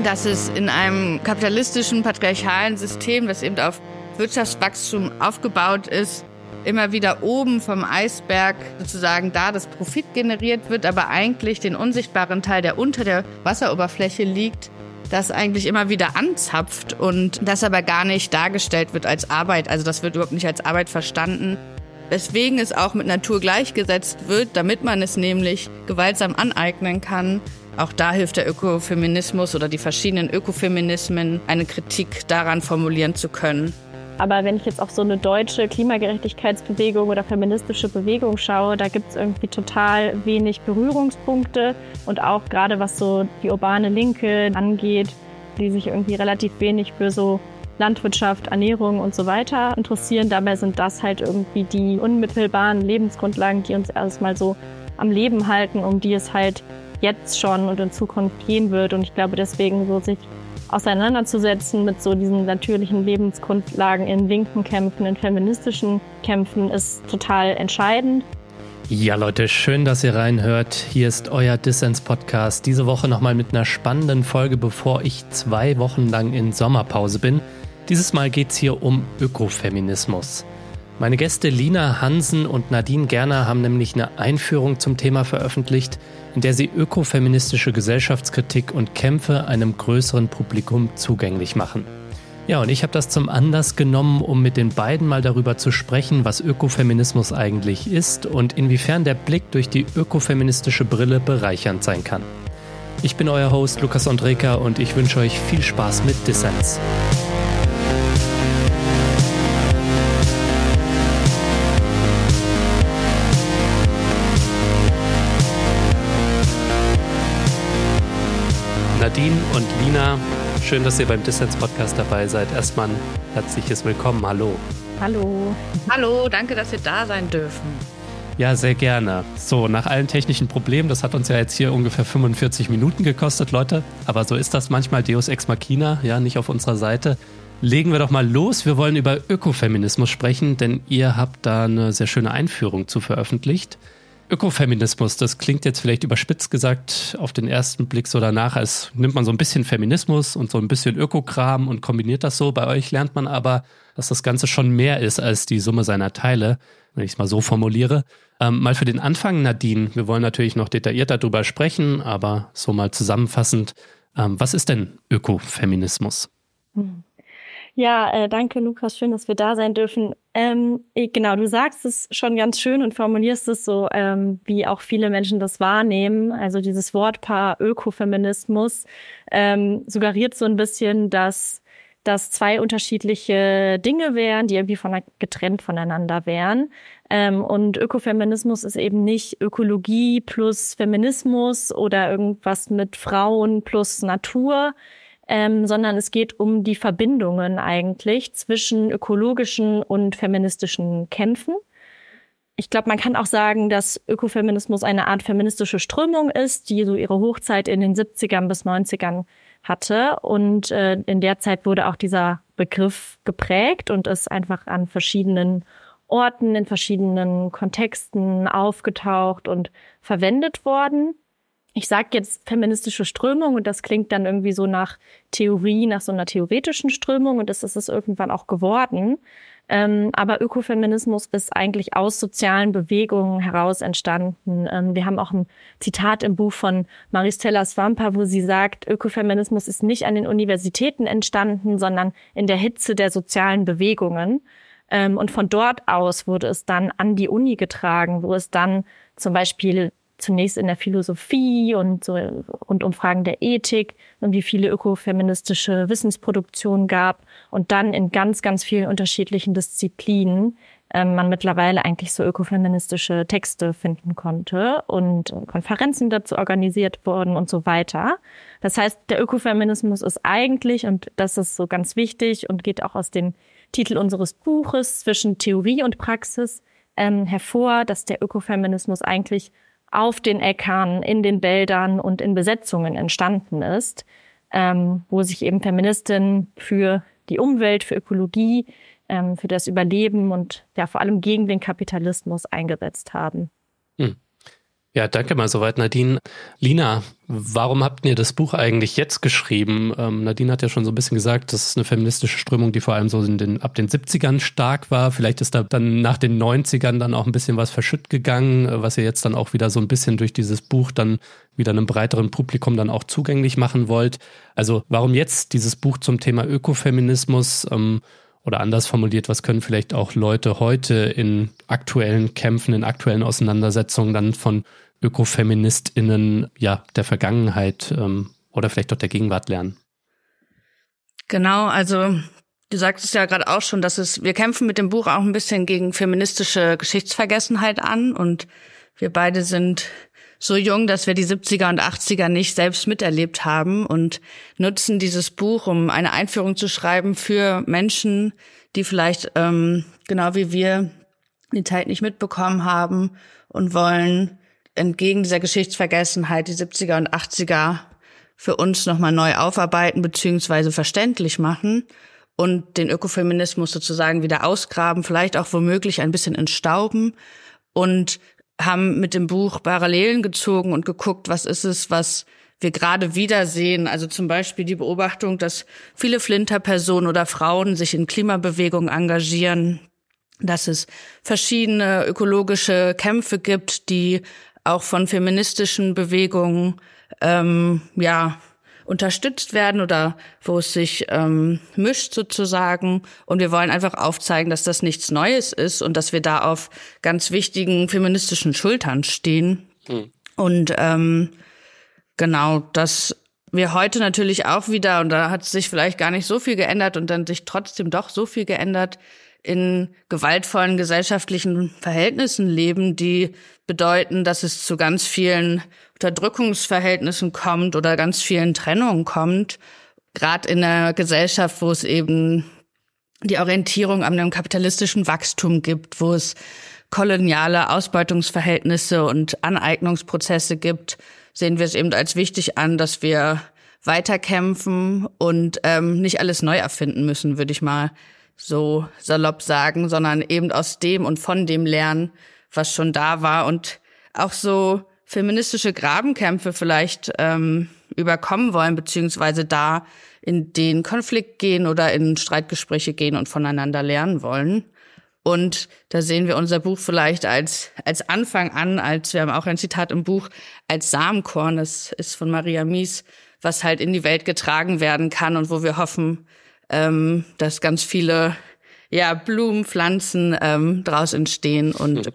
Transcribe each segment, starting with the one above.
dass es in einem kapitalistischen, patriarchalen System, das eben auf Wirtschaftswachstum aufgebaut ist, immer wieder oben vom Eisberg sozusagen da das Profit generiert wird, aber eigentlich den unsichtbaren Teil, der unter der Wasseroberfläche liegt, das eigentlich immer wieder anzapft und das aber gar nicht dargestellt wird als Arbeit. Also das wird überhaupt nicht als Arbeit verstanden. Weswegen es auch mit Natur gleichgesetzt wird, damit man es nämlich gewaltsam aneignen kann. Auch da hilft der Ökofeminismus oder die verschiedenen Ökofeminismen, eine Kritik daran formulieren zu können. Aber wenn ich jetzt auf so eine deutsche Klimagerechtigkeitsbewegung oder feministische Bewegung schaue, da gibt es irgendwie total wenig Berührungspunkte. Und auch gerade was so die urbane Linke angeht, die sich irgendwie relativ wenig für so Landwirtschaft, Ernährung und so weiter interessieren. Dabei sind das halt irgendwie die unmittelbaren Lebensgrundlagen, die uns erstmal so am Leben halten, um die es halt jetzt schon und in Zukunft gehen wird. Und ich glaube deswegen so sich auseinanderzusetzen mit so diesen natürlichen Lebensgrundlagen in linken Kämpfen, in feministischen Kämpfen ist total entscheidend. Ja Leute, schön, dass ihr reinhört. Hier ist euer Dissens-Podcast. Diese Woche nochmal mit einer spannenden Folge, bevor ich 2 Wochen lang in Sommerpause bin. Dieses Mal geht's hier um Ökofeminismus. Meine Gäste Lina Hansen und Nadine Gerner haben nämlich eine Einführung zum Thema veröffentlicht, in der sie ökofeministische Gesellschaftskritik und Kämpfe einem größeren Publikum zugänglich machen. Ja, und ich habe das zum Anlass genommen, um mit den beiden mal darüber zu sprechen, was Ökofeminismus eigentlich ist und inwiefern der Blick durch die ökofeministische Brille bereichernd sein kann. Ich bin euer Host Lukas Andreka und ich wünsche euch viel Spaß mit Dissens. Nadine und Lina, schön, dass ihr beim Dissens-Podcast dabei seid. Erstmal ein herzliches Willkommen. Hallo. Hallo. Hallo, danke, dass wir da sein dürfen. Ja, sehr gerne. So, nach allen technischen Problemen, das hat uns ja jetzt hier ungefähr 45 Minuten gekostet, Leute. Aber so ist das manchmal, Deus Ex Machina, ja, nicht auf unserer Seite. Legen wir doch mal los. Wir wollen über Ökofeminismus sprechen, denn ihr habt da eine sehr schöne Einführung zu veröffentlicht. Ökofeminismus, das klingt jetzt vielleicht überspitzt gesagt auf den ersten Blick so danach, als nimmt man so ein bisschen Feminismus und so ein bisschen Ökokram und kombiniert das so. Bei euch lernt man aber, dass das Ganze schon mehr ist als die Summe seiner Teile, wenn ich es mal so formuliere. Mal für den Anfang, Nadine, wir wollen natürlich noch detaillierter darüber sprechen, aber so mal zusammenfassend, was ist denn Ökofeminismus? Ja, danke Lukas, schön, dass wir da sein dürfen. Genau, du sagst es schon ganz schön und formulierst es so, wie auch viele Menschen das wahrnehmen. Also dieses Wortpaar Ökofeminismus suggeriert so ein bisschen, dass das 2 unterschiedliche Dinge wären, die irgendwie getrennt voneinander wären. Und Ökofeminismus ist eben nicht Ökologie plus Feminismus oder irgendwas mit Frauen plus Natur, sondern es geht um die Verbindungen eigentlich zwischen ökologischen und feministischen Kämpfen. Ich glaube, man kann auch sagen, dass Ökofeminismus eine Art feministische Strömung ist, die so ihre Hochzeit in den 70ern bis 90ern hatte. Und in der Zeit wurde auch dieser Begriff geprägt und ist einfach an verschiedenen Orten, in verschiedenen Kontexten aufgetaucht und verwendet worden. Ich sage jetzt feministische Strömung und das klingt dann irgendwie so nach Theorie, nach so einer theoretischen Strömung und das ist es irgendwann auch geworden. Aber Ökofeminismus ist eigentlich aus sozialen Bewegungen heraus entstanden. Wir haben auch ein Zitat im Buch von Maristella Svampa, wo sie sagt, Ökofeminismus ist nicht an den Universitäten entstanden, sondern in der Hitze der sozialen Bewegungen. Und von dort aus wurde es dann an die Uni getragen, wo es dann zum Beispiel zunächst in der Philosophie und so rund um Fragen der Ethik und wie viele ökofeministische Wissensproduktionen gab und dann in ganz, ganz vielen unterschiedlichen Disziplinen man mittlerweile eigentlich so ökofeministische Texte finden konnte und Konferenzen dazu organisiert wurden und so weiter. Das heißt, der Ökofeminismus ist eigentlich, und das ist so ganz wichtig und geht auch aus dem Titel unseres Buches, zwischen Theorie und Praxis hervor, dass der Ökofeminismus eigentlich auf den Äckern, in den Wäldern und in Besetzungen entstanden ist, wo sich eben Feministinnen für die Umwelt, für Ökologie, für das Überleben und ja vor allem gegen den Kapitalismus eingesetzt haben. Ja, danke mal soweit, Nadine. Lina, warum habt ihr das Buch eigentlich jetzt geschrieben? Nadine hat ja schon so ein bisschen gesagt, das ist eine feministische Strömung, die vor allem so ab den 70ern stark war. Vielleicht ist da dann nach den 90ern dann auch ein bisschen was verschütt gegangen, was ihr jetzt dann auch wieder so ein bisschen durch dieses Buch dann wieder einem breiteren Publikum dann auch zugänglich machen wollt. Also warum jetzt dieses Buch zum Thema Ökofeminismus? Oder anders formuliert, was können vielleicht auch Leute heute in aktuellen Kämpfen, in aktuellen Auseinandersetzungen dann von ÖkofeministInnen der Vergangenheit oder vielleicht auch der Gegenwart lernen? Genau, also du sagtest ja gerade auch schon, wir kämpfen mit dem Buch auch ein bisschen gegen feministische Geschichtsvergessenheit an, und wir beide sind so jung, dass wir die 70er und 80er nicht selbst miterlebt haben, und nutzen dieses Buch, um eine Einführung zu schreiben für Menschen, die vielleicht genau wie wir die Zeit nicht mitbekommen haben, und wollen entgegen dieser Geschichtsvergessenheit die 70er und 80er für uns nochmal neu aufarbeiten bzw. verständlich machen und den Ökofeminismus sozusagen wieder ausgraben, vielleicht auch womöglich ein bisschen entstauben, und haben mit dem Buch Parallelen gezogen und geguckt, was ist es, was wir gerade wiedersehen. Also zum Beispiel die Beobachtung, dass viele Flinterpersonen oder Frauen sich in Klimabewegungen engagieren, dass es verschiedene ökologische Kämpfe gibt, die auch von feministischen Bewegungen unterstützt werden oder wo es sich mischt sozusagen. Und wir wollen einfach aufzeigen, dass das nichts Neues ist und dass wir da auf ganz wichtigen feministischen Schultern stehen. Und genau, dass wir heute natürlich auch wieder, und da hat sich vielleicht gar nicht so viel geändert und dann sich trotzdem doch so viel geändert, in gewaltvollen gesellschaftlichen Verhältnissen leben, die bedeuten, dass es zu ganz vielen Unterdrückungsverhältnissen kommt oder ganz vielen Trennungen kommt. Gerade in einer Gesellschaft, wo es eben die Orientierung an einem kapitalistischen Wachstum gibt, wo es koloniale Ausbeutungsverhältnisse und Aneignungsprozesse gibt, sehen wir es eben als wichtig an, dass wir weiterkämpfen und nicht alles neu erfinden müssen, würde ich mal so salopp sagen, sondern eben aus dem und von dem lernen, was schon da war, und auch so feministische Grabenkämpfe vielleicht überkommen wollen, beziehungsweise da in den Konflikt gehen oder in Streitgespräche gehen und voneinander lernen wollen. Und da sehen wir unser Buch vielleicht als Anfang an, wir haben auch ein Zitat im Buch, als Samenkorn, das ist von Maria Mies, was halt in die Welt getragen werden kann und wo wir hoffen, dass ganz viele Blumen, Pflanzen draus entstehen und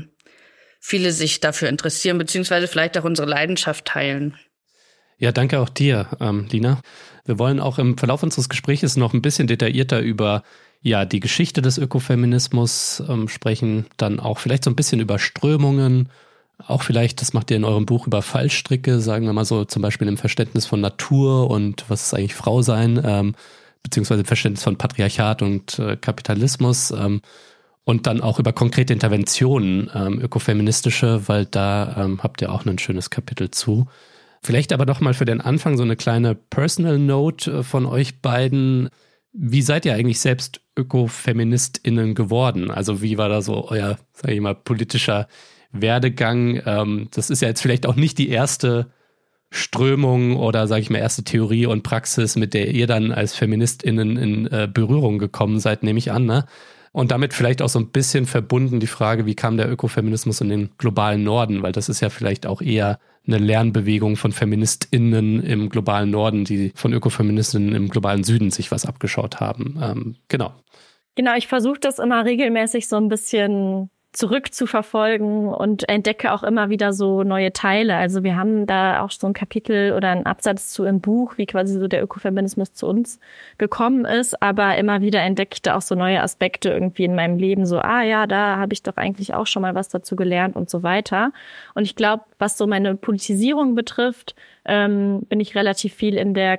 viele sich dafür interessieren, beziehungsweise vielleicht auch unsere Leidenschaft teilen. Ja, danke auch dir, Lina. Wir wollen auch im Verlauf unseres Gesprächs noch ein bisschen detaillierter über die Geschichte des Ökofeminismus sprechen, dann auch vielleicht so ein bisschen über Strömungen, auch vielleicht, das macht ihr in eurem Buch, über Fallstricke, sagen wir mal so, zum Beispiel im Verständnis von Natur und was ist eigentlich Frau sein, beziehungsweise im Verständnis von Patriarchat und Kapitalismus, und dann auch über konkrete Interventionen, ökofeministische, weil da habt ihr auch ein schönes Kapitel zu. Vielleicht aber doch mal für den Anfang so eine kleine Personal Note von euch beiden. Wie seid ihr eigentlich selbst ÖkofeministInnen geworden? Also wie war da so euer, sag ich mal, politischer Werdegang? Das ist ja jetzt vielleicht auch nicht die erste Strömung oder, sage ich mal, erste Theorie und Praxis, mit der ihr dann als FeministInnen in Berührung gekommen seid, nehme ich an, ne? Und damit vielleicht auch so ein bisschen verbunden die Frage, wie kam der Ökofeminismus in den globalen Norden? Weil das ist ja vielleicht auch eher eine Lernbewegung von FeministInnen im globalen Norden, die von Ökofeministinnen im globalen Süden sich was abgeschaut haben. Genau. Genau, ich versuche das immer regelmäßig so ein bisschen zurückzuverfolgen und entdecke auch immer wieder so neue Teile. Also wir haben da auch so ein Kapitel oder einen Absatz zu im Buch, wie quasi so der Ökofeminismus zu uns gekommen ist, aber immer wieder entdecke ich da auch so neue Aspekte irgendwie in meinem Leben, so, da habe ich doch eigentlich auch schon mal was dazu gelernt und so weiter. Und ich glaube, was so meine Politisierung betrifft, bin ich relativ viel in der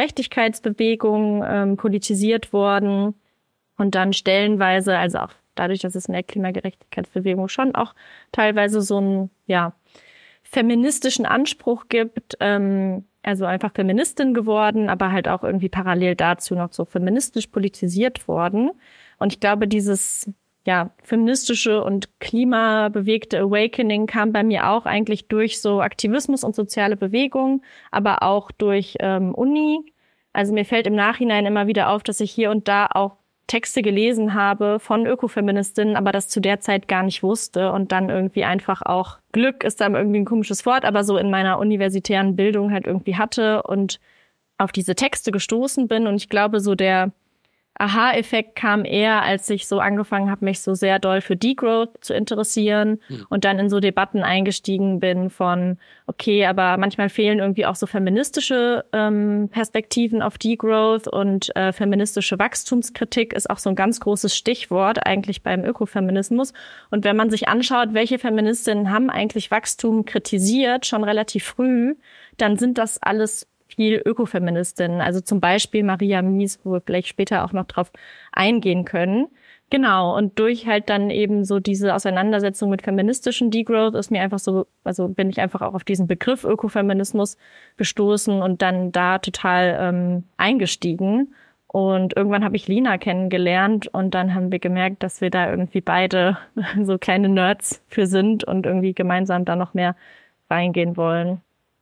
Klimagerechtigkeitsbewegung politisiert worden und dann stellenweise, also auch dadurch, dass es in der Klimagerechtigkeitsbewegung schon auch teilweise so einen feministischen Anspruch gibt, also einfach Feministin geworden, aber halt auch irgendwie parallel dazu noch so feministisch politisiert worden. Und ich glaube, dieses feministische und klimabewegte Awakening kam bei mir auch eigentlich durch so Aktivismus und soziale Bewegung, aber auch durch Uni. Also mir fällt im Nachhinein immer wieder auf, dass ich hier und da auch Texte gelesen habe von Ökofeministinnen, aber das zu der Zeit gar nicht wusste und dann irgendwie einfach auch Glück ist dann irgendwie ein komisches Wort, aber so in meiner universitären Bildung halt irgendwie hatte und auf diese Texte gestoßen bin. Und ich glaube, so der Aha-Effekt kam eher, als ich so angefangen habe, mich so sehr doll für Degrowth zu interessieren und dann in so Debatten eingestiegen bin von, okay, aber manchmal fehlen irgendwie auch so feministische Perspektiven auf Degrowth und feministische Wachstumskritik ist auch so ein ganz großes Stichwort eigentlich beim Ökofeminismus. Und wenn man sich anschaut, welche Feministinnen haben eigentlich Wachstum kritisiert, schon relativ früh, dann sind das alles viel Ökofeministinnen, also zum Beispiel Maria Mies, wo wir vielleicht später auch noch drauf eingehen können. Genau, und durch halt dann eben so diese Auseinandersetzung mit feministischen Degrowth ist mir einfach so, also bin ich einfach auch auf diesen Begriff Ökofeminismus gestoßen und dann da total eingestiegen. Und irgendwann habe ich Lina kennengelernt und dann haben wir gemerkt, dass wir da irgendwie beide so kleine Nerds für sind und irgendwie gemeinsam da noch mehr reingehen wollen.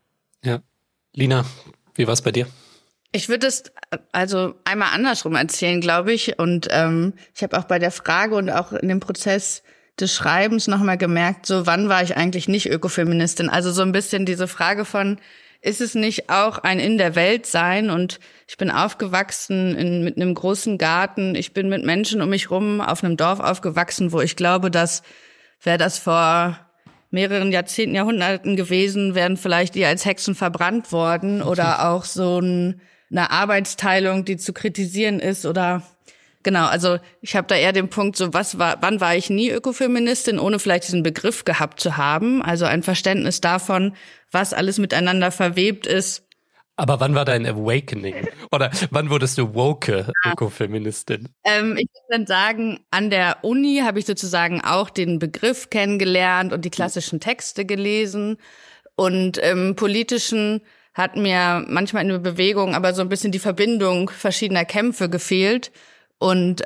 Ja, Lina, wie war es bei dir? Ich würde es also einmal andersrum erzählen, glaube ich. Und ich habe auch bei der Frage und auch in dem Prozess des Schreibens nochmal gemerkt, so wann war ich eigentlich nicht Ökofeministin? Also so ein bisschen diese Frage von, ist es nicht auch ein in der Welt sein? Und ich bin aufgewachsen mit einem großen Garten. Ich bin mit Menschen um mich rum auf einem Dorf aufgewachsen, wo ich glaube, dass wäre das vor mehreren Jahrzehnten, Jahrhunderten gewesen, wären vielleicht die als Hexen verbrannt worden oder auch so eine Arbeitsteilung, die zu kritisieren ist oder genau, also ich habe da eher den Punkt, so wann war ich nie Ökofeministin, ohne vielleicht diesen Begriff gehabt zu haben, also ein Verständnis davon, was alles miteinander verwebt ist. Aber wann war dein Awakening? Oder wann wurdest du woke Ökofeministin? Ich würde dann sagen, an der Uni habe ich sozusagen auch den Begriff kennengelernt und die klassischen Texte gelesen. Und im Politischen hat mir manchmal in der Bewegung aber so ein bisschen die Verbindung verschiedener Kämpfe gefehlt. Und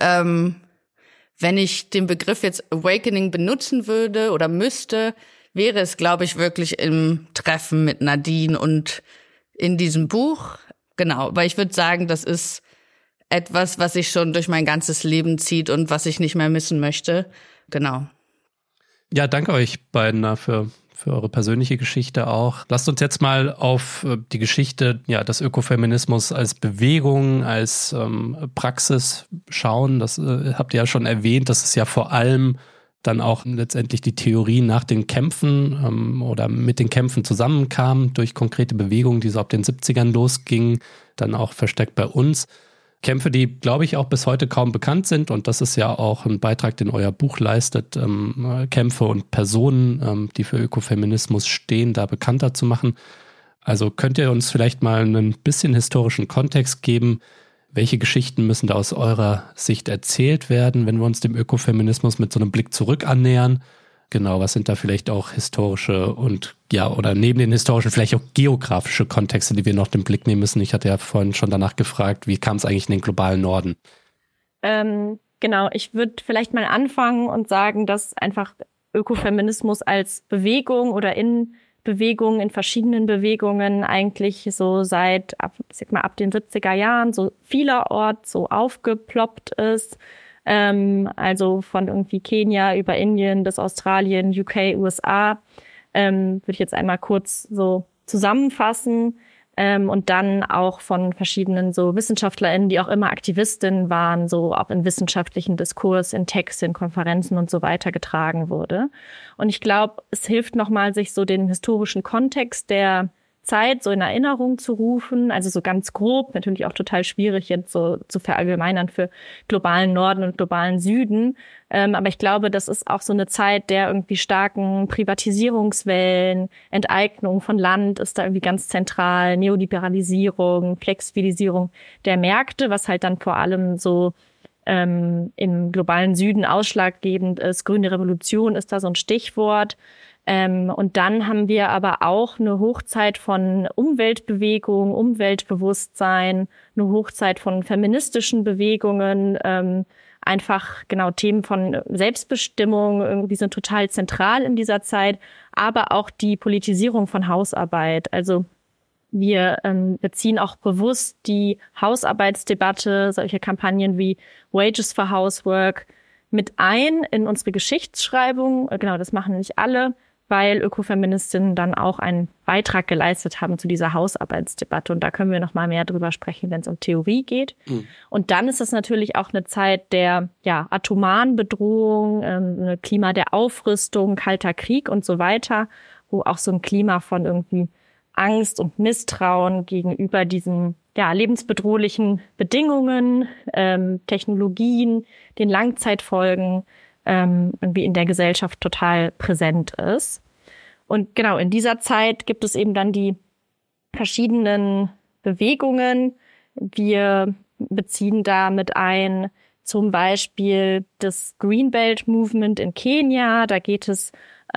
wenn ich den Begriff jetzt Awakening benutzen würde oder müsste, wäre es, glaube ich, wirklich im Treffen mit Nadine und in diesem Buch, genau, weil ich würde sagen, das ist etwas, was sich schon durch mein ganzes Leben zieht und was ich nicht mehr missen möchte. Genau. Ja, danke euch beiden für eure persönliche Geschichte auch. Lasst uns jetzt mal auf die Geschichte des Ökofeminismus als Bewegung, als Praxis schauen. Das habt ihr ja schon erwähnt, das ist ja vor allem dann auch letztendlich die Theorie nach den Kämpfen oder mit den Kämpfen zusammenkam durch konkrete Bewegungen, die so ab den 70ern losgingen, dann auch verstärkt bei uns. Kämpfe, die, glaube ich, auch bis heute kaum bekannt sind und das ist ja auch ein Beitrag, den euer Buch leistet, Kämpfe und Personen, die für Ökofeminismus stehen, da bekannter zu machen. Also könnt ihr uns vielleicht mal einen bisschen historischen Kontext geben? Welche Geschichten müssen da aus eurer Sicht erzählt werden, wenn wir uns dem Ökofeminismus mit so einem Blick zurück annähern? Genau, was sind da vielleicht auch historische und oder neben den historischen vielleicht auch geografische Kontexte, die wir noch den Blick nehmen müssen? Ich hatte ja vorhin schon danach gefragt, wie kam es eigentlich in den globalen Norden? Genau, ich würde vielleicht mal anfangen und sagen, dass einfach Ökofeminismus als Bewegung oder in Bewegungen, in verschiedenen Bewegungen eigentlich so seit, ab den 70er Jahren so vielerorts so aufgeploppt ist. Also von irgendwie Kenia über Indien bis Australien, UK, USA. Würde ich jetzt einmal kurz so zusammenfassen. Und dann auch von verschiedenen so WissenschaftlerInnen, die auch immer Aktivistinnen waren, so auch in wissenschaftlichen Diskurs, in Texten, in Konferenzen und so weiter getragen wurde. Und ich glaube, es hilft nochmal, sich so den historischen Kontext der Zeit so in Erinnerung zu rufen, also so ganz grob, natürlich auch total schwierig jetzt so zu verallgemeinern für globalen Norden und globalen Süden, aber ich glaube, das ist auch so eine Zeit der irgendwie starken Privatisierungswellen, Enteignung von Land ist da irgendwie ganz zentral, Neoliberalisierung, Flexibilisierung der Märkte, was halt dann vor allem so im globalen Süden ausschlaggebend ist. Grüne Revolution ist da so ein Stichwort. Und dann haben wir aber auch eine Hochzeit von Umweltbewegung, Umweltbewusstsein, eine Hochzeit von feministischen Bewegungen, einfach genau Themen von Selbstbestimmung irgendwie sind total zentral in dieser Zeit, aber auch die Politisierung von Hausarbeit. Also wir beziehen auch bewusst die Hausarbeitsdebatte, solche Kampagnen wie Wages for Housework mit ein in unsere Geschichtsschreibung. Genau, das machen nicht alle, weil Ökofeministinnen dann auch einen Beitrag geleistet haben zu dieser Hausarbeitsdebatte. Und da können wir noch mal mehr drüber sprechen, wenn es um Theorie geht. Mhm. Und dann ist es natürlich auch eine Zeit der atomaren Bedrohung, ein Klima der Aufrüstung, Kalter Krieg und so weiter, wo auch so ein Klima von irgendwie Angst und Misstrauen gegenüber diesen lebensbedrohlichen Bedingungen, Technologien, den Langzeitfolgen irgendwie in der Gesellschaft total präsent ist. Und genau, in dieser Zeit gibt es eben dann die verschiedenen Bewegungen. Wir beziehen da mit ein zum Beispiel das Greenbelt Movement in Kenia. Da geht es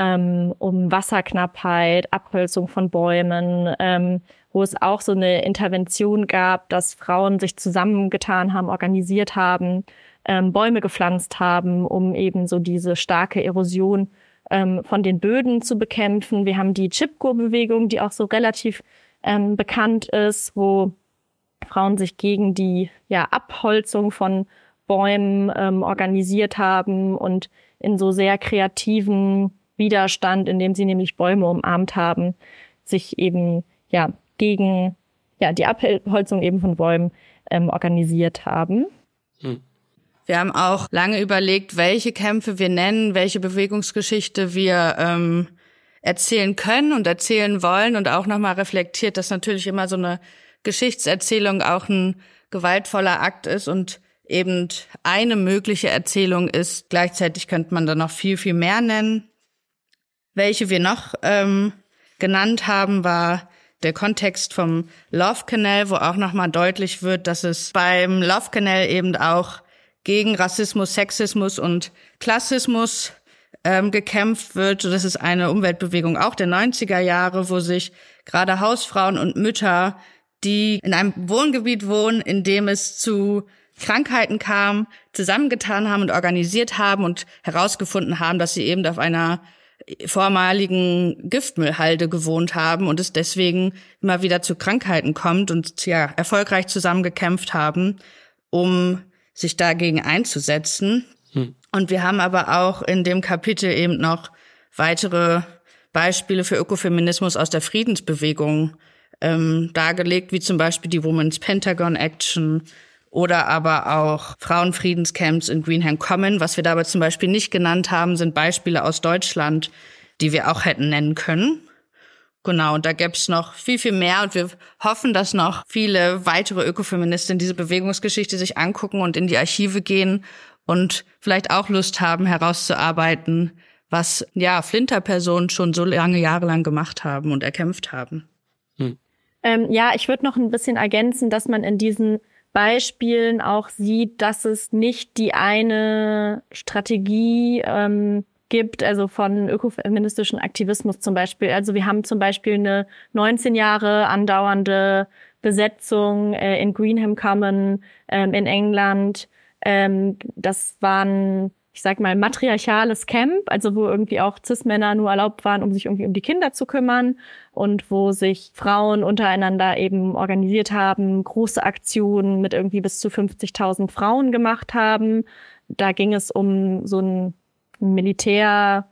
um Wasserknappheit, Abholzung von Bäumen, wo es auch so eine Intervention gab, dass Frauen sich zusammengetan haben, organisiert haben, Bäume gepflanzt haben, um eben so diese starke Erosion von den Böden zu bekämpfen. Wir haben die Chipko-Bewegung, die auch so relativ bekannt ist, wo Frauen sich gegen die Abholzung von Bäumen organisiert haben und in so sehr kreativen Widerstand, indem sie nämlich Bäume umarmt haben, sich eben gegen die Abholzung eben von Bäumen organisiert haben. Wir haben auch lange überlegt, welche Kämpfe wir nennen, welche Bewegungsgeschichte wir erzählen können und erzählen wollen und auch nochmal reflektiert, dass natürlich immer so eine Geschichtserzählung auch ein gewaltvoller Akt ist und eben eine mögliche Erzählung ist. Gleichzeitig könnte man da noch viel, viel mehr nennen. Welche wir noch genannt haben, war der Kontext vom Love Canal, wo auch nochmal deutlich wird, dass es beim Love Canal eben auch gegen Rassismus, Sexismus und Klassismus gekämpft wird. Das ist eine Umweltbewegung auch der 90er Jahre, wo sich gerade Hausfrauen und Mütter, die in einem Wohngebiet wohnen, in dem es zu Krankheiten kam, zusammengetan haben und organisiert haben und herausgefunden haben, dass sie eben auf einer vormaligen Giftmüllhalde gewohnt haben und es deswegen immer wieder zu Krankheiten kommt und erfolgreich zusammengekämpft haben, um sich dagegen einzusetzen. Und wir haben aber auch in dem Kapitel eben noch weitere Beispiele für Ökofeminismus aus der Friedensbewegung dargelegt, wie zum Beispiel die Women's Pentagon Action oder aber auch Frauenfriedenscamps in Greenham Common. Was wir dabei zum Beispiel nicht genannt haben, sind Beispiele aus Deutschland, die wir auch hätten nennen können. Genau, und da gäbe es noch viel, viel mehr und wir hoffen, dass noch viele weitere Ökofeministinnen diese Bewegungsgeschichte sich angucken und in die Archive gehen und vielleicht auch Lust haben, herauszuarbeiten, was Flinterpersonen schon so jahrelang gemacht haben und erkämpft haben. Ich würde noch ein bisschen ergänzen, dass man in diesen Beispielen auch sieht, dass es nicht die eine Strategie gibt, also von ökofeministischen Aktivismus zum Beispiel. Also wir haben zum Beispiel eine 19 Jahre andauernde Besetzung in Greenham Common in England. Das war ein, ich sag mal, matriarchales Camp, also wo irgendwie auch Cis-Männer nur erlaubt waren, um sich irgendwie um die Kinder zu kümmern und wo sich Frauen untereinander eben organisiert haben, große Aktionen mit irgendwie bis zu 50.000 Frauen gemacht haben. Da ging es um so ein Militär,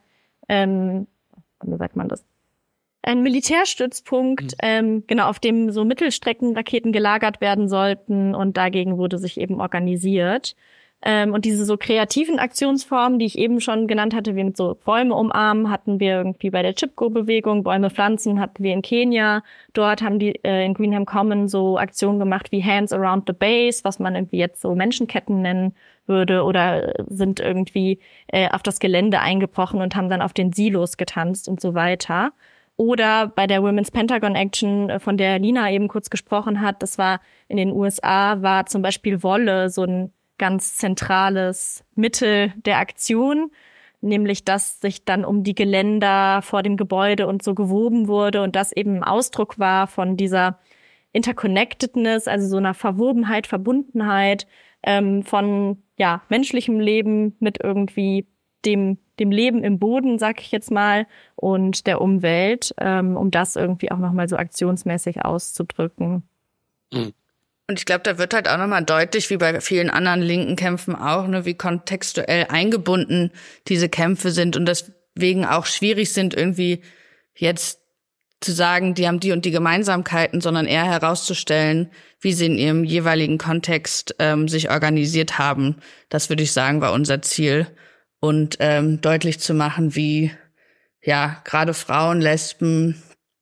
wie sagt man das? Ein Militärstützpunkt, auf dem so Mittelstreckenraketen gelagert werden sollten und dagegen wurde sich eben organisiert. Und diese so kreativen Aktionsformen, die ich eben schon genannt hatte, wie mit so Bäume umarmen, hatten wir irgendwie bei der Chipko-Bewegung, Bäume pflanzen hatten wir in Kenia. Dort haben die in Greenham Common so Aktionen gemacht wie Hands Around the Base, was man irgendwie jetzt so Menschenketten nennen würde, oder sind irgendwie auf das Gelände eingebrochen und haben dann auf den Silos getanzt und so weiter. Oder bei der Women's Pentagon Action, von der Lina eben kurz gesprochen hat, das war in den USA, war zum Beispiel Wolle so ein ganz zentrales Mittel der Aktion, nämlich dass sich dann um die Geländer vor dem Gebäude und so gewoben wurde und das eben ein Ausdruck war von dieser Interconnectedness, also so einer Verwobenheit, Verbundenheit von menschlichem Leben mit irgendwie dem Leben im Boden, sag ich jetzt mal, und der Umwelt, um das irgendwie auch nochmal so aktionsmäßig auszudrücken. Und ich glaube, da wird halt auch nochmal deutlich, wie bei vielen anderen linken Kämpfen auch, ne, wie kontextuell eingebunden diese Kämpfe sind und deswegen auch schwierig sind, irgendwie jetzt zu sagen, die haben die und die Gemeinsamkeiten, sondern eher herauszustellen, wie sie in ihrem jeweiligen Kontext sich organisiert haben. Das würde ich sagen, war unser Ziel. Und deutlich zu machen, wie gerade Frauen, Lesben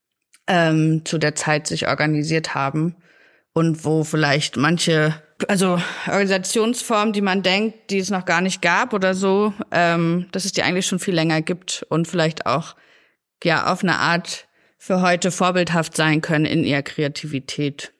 zu der Zeit sich organisiert haben und wo vielleicht manche, also Organisationsformen, die man denkt, die es noch gar nicht gab oder so, dass es die eigentlich schon viel länger gibt und vielleicht auch auf eine Art für heute vorbildhaft sein können in ihrer Kreativität.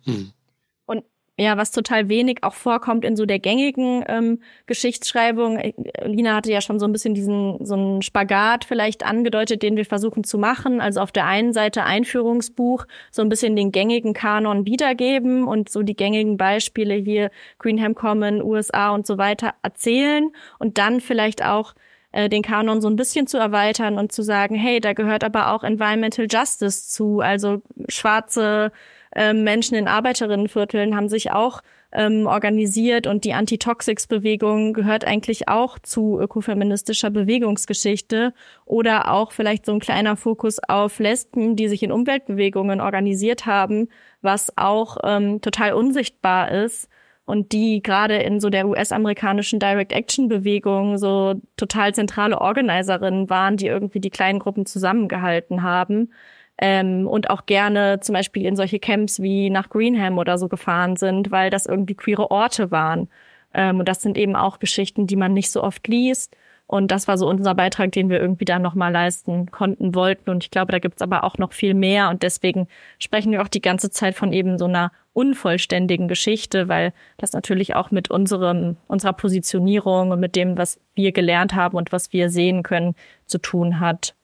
Und ja, was total wenig auch vorkommt in so der gängigen Geschichtsschreibung. Lina hatte ja schon so ein bisschen so einen Spagat vielleicht angedeutet, den wir versuchen zu machen. Also auf der einen Seite Einführungsbuch, so ein bisschen den gängigen Kanon wiedergeben und so die gängigen Beispiele hier, Greenham Common, USA und so weiter erzählen und dann vielleicht auch den Kanon so ein bisschen zu erweitern und zu sagen, hey, da gehört aber auch Environmental Justice zu, also schwarze Menschen in Arbeiterinnenvierteln haben sich auch organisiert und die Anti-Toxics-Bewegung gehört eigentlich auch zu ökofeministischer Bewegungsgeschichte oder auch vielleicht so ein kleiner Fokus auf Lesben, die sich in Umweltbewegungen organisiert haben, was auch total unsichtbar ist und die gerade in so der US-amerikanischen Direct-Action-Bewegung so total zentrale Organizerinnen waren, die irgendwie die kleinen Gruppen zusammengehalten haben. Und auch gerne zum Beispiel in solche Camps wie nach Greenham oder so gefahren sind, weil das irgendwie queere Orte waren. Und das sind eben auch Geschichten, die man nicht so oft liest. Und das war so unser Beitrag, den wir irgendwie da nochmal leisten konnten, wollten. Und ich glaube, da gibt's aber auch noch viel mehr. Und deswegen sprechen wir auch die ganze Zeit von eben so einer unvollständigen Geschichte, weil das natürlich auch mit unserer Positionierung und mit dem, was wir gelernt haben und was wir sehen können, zu tun hat.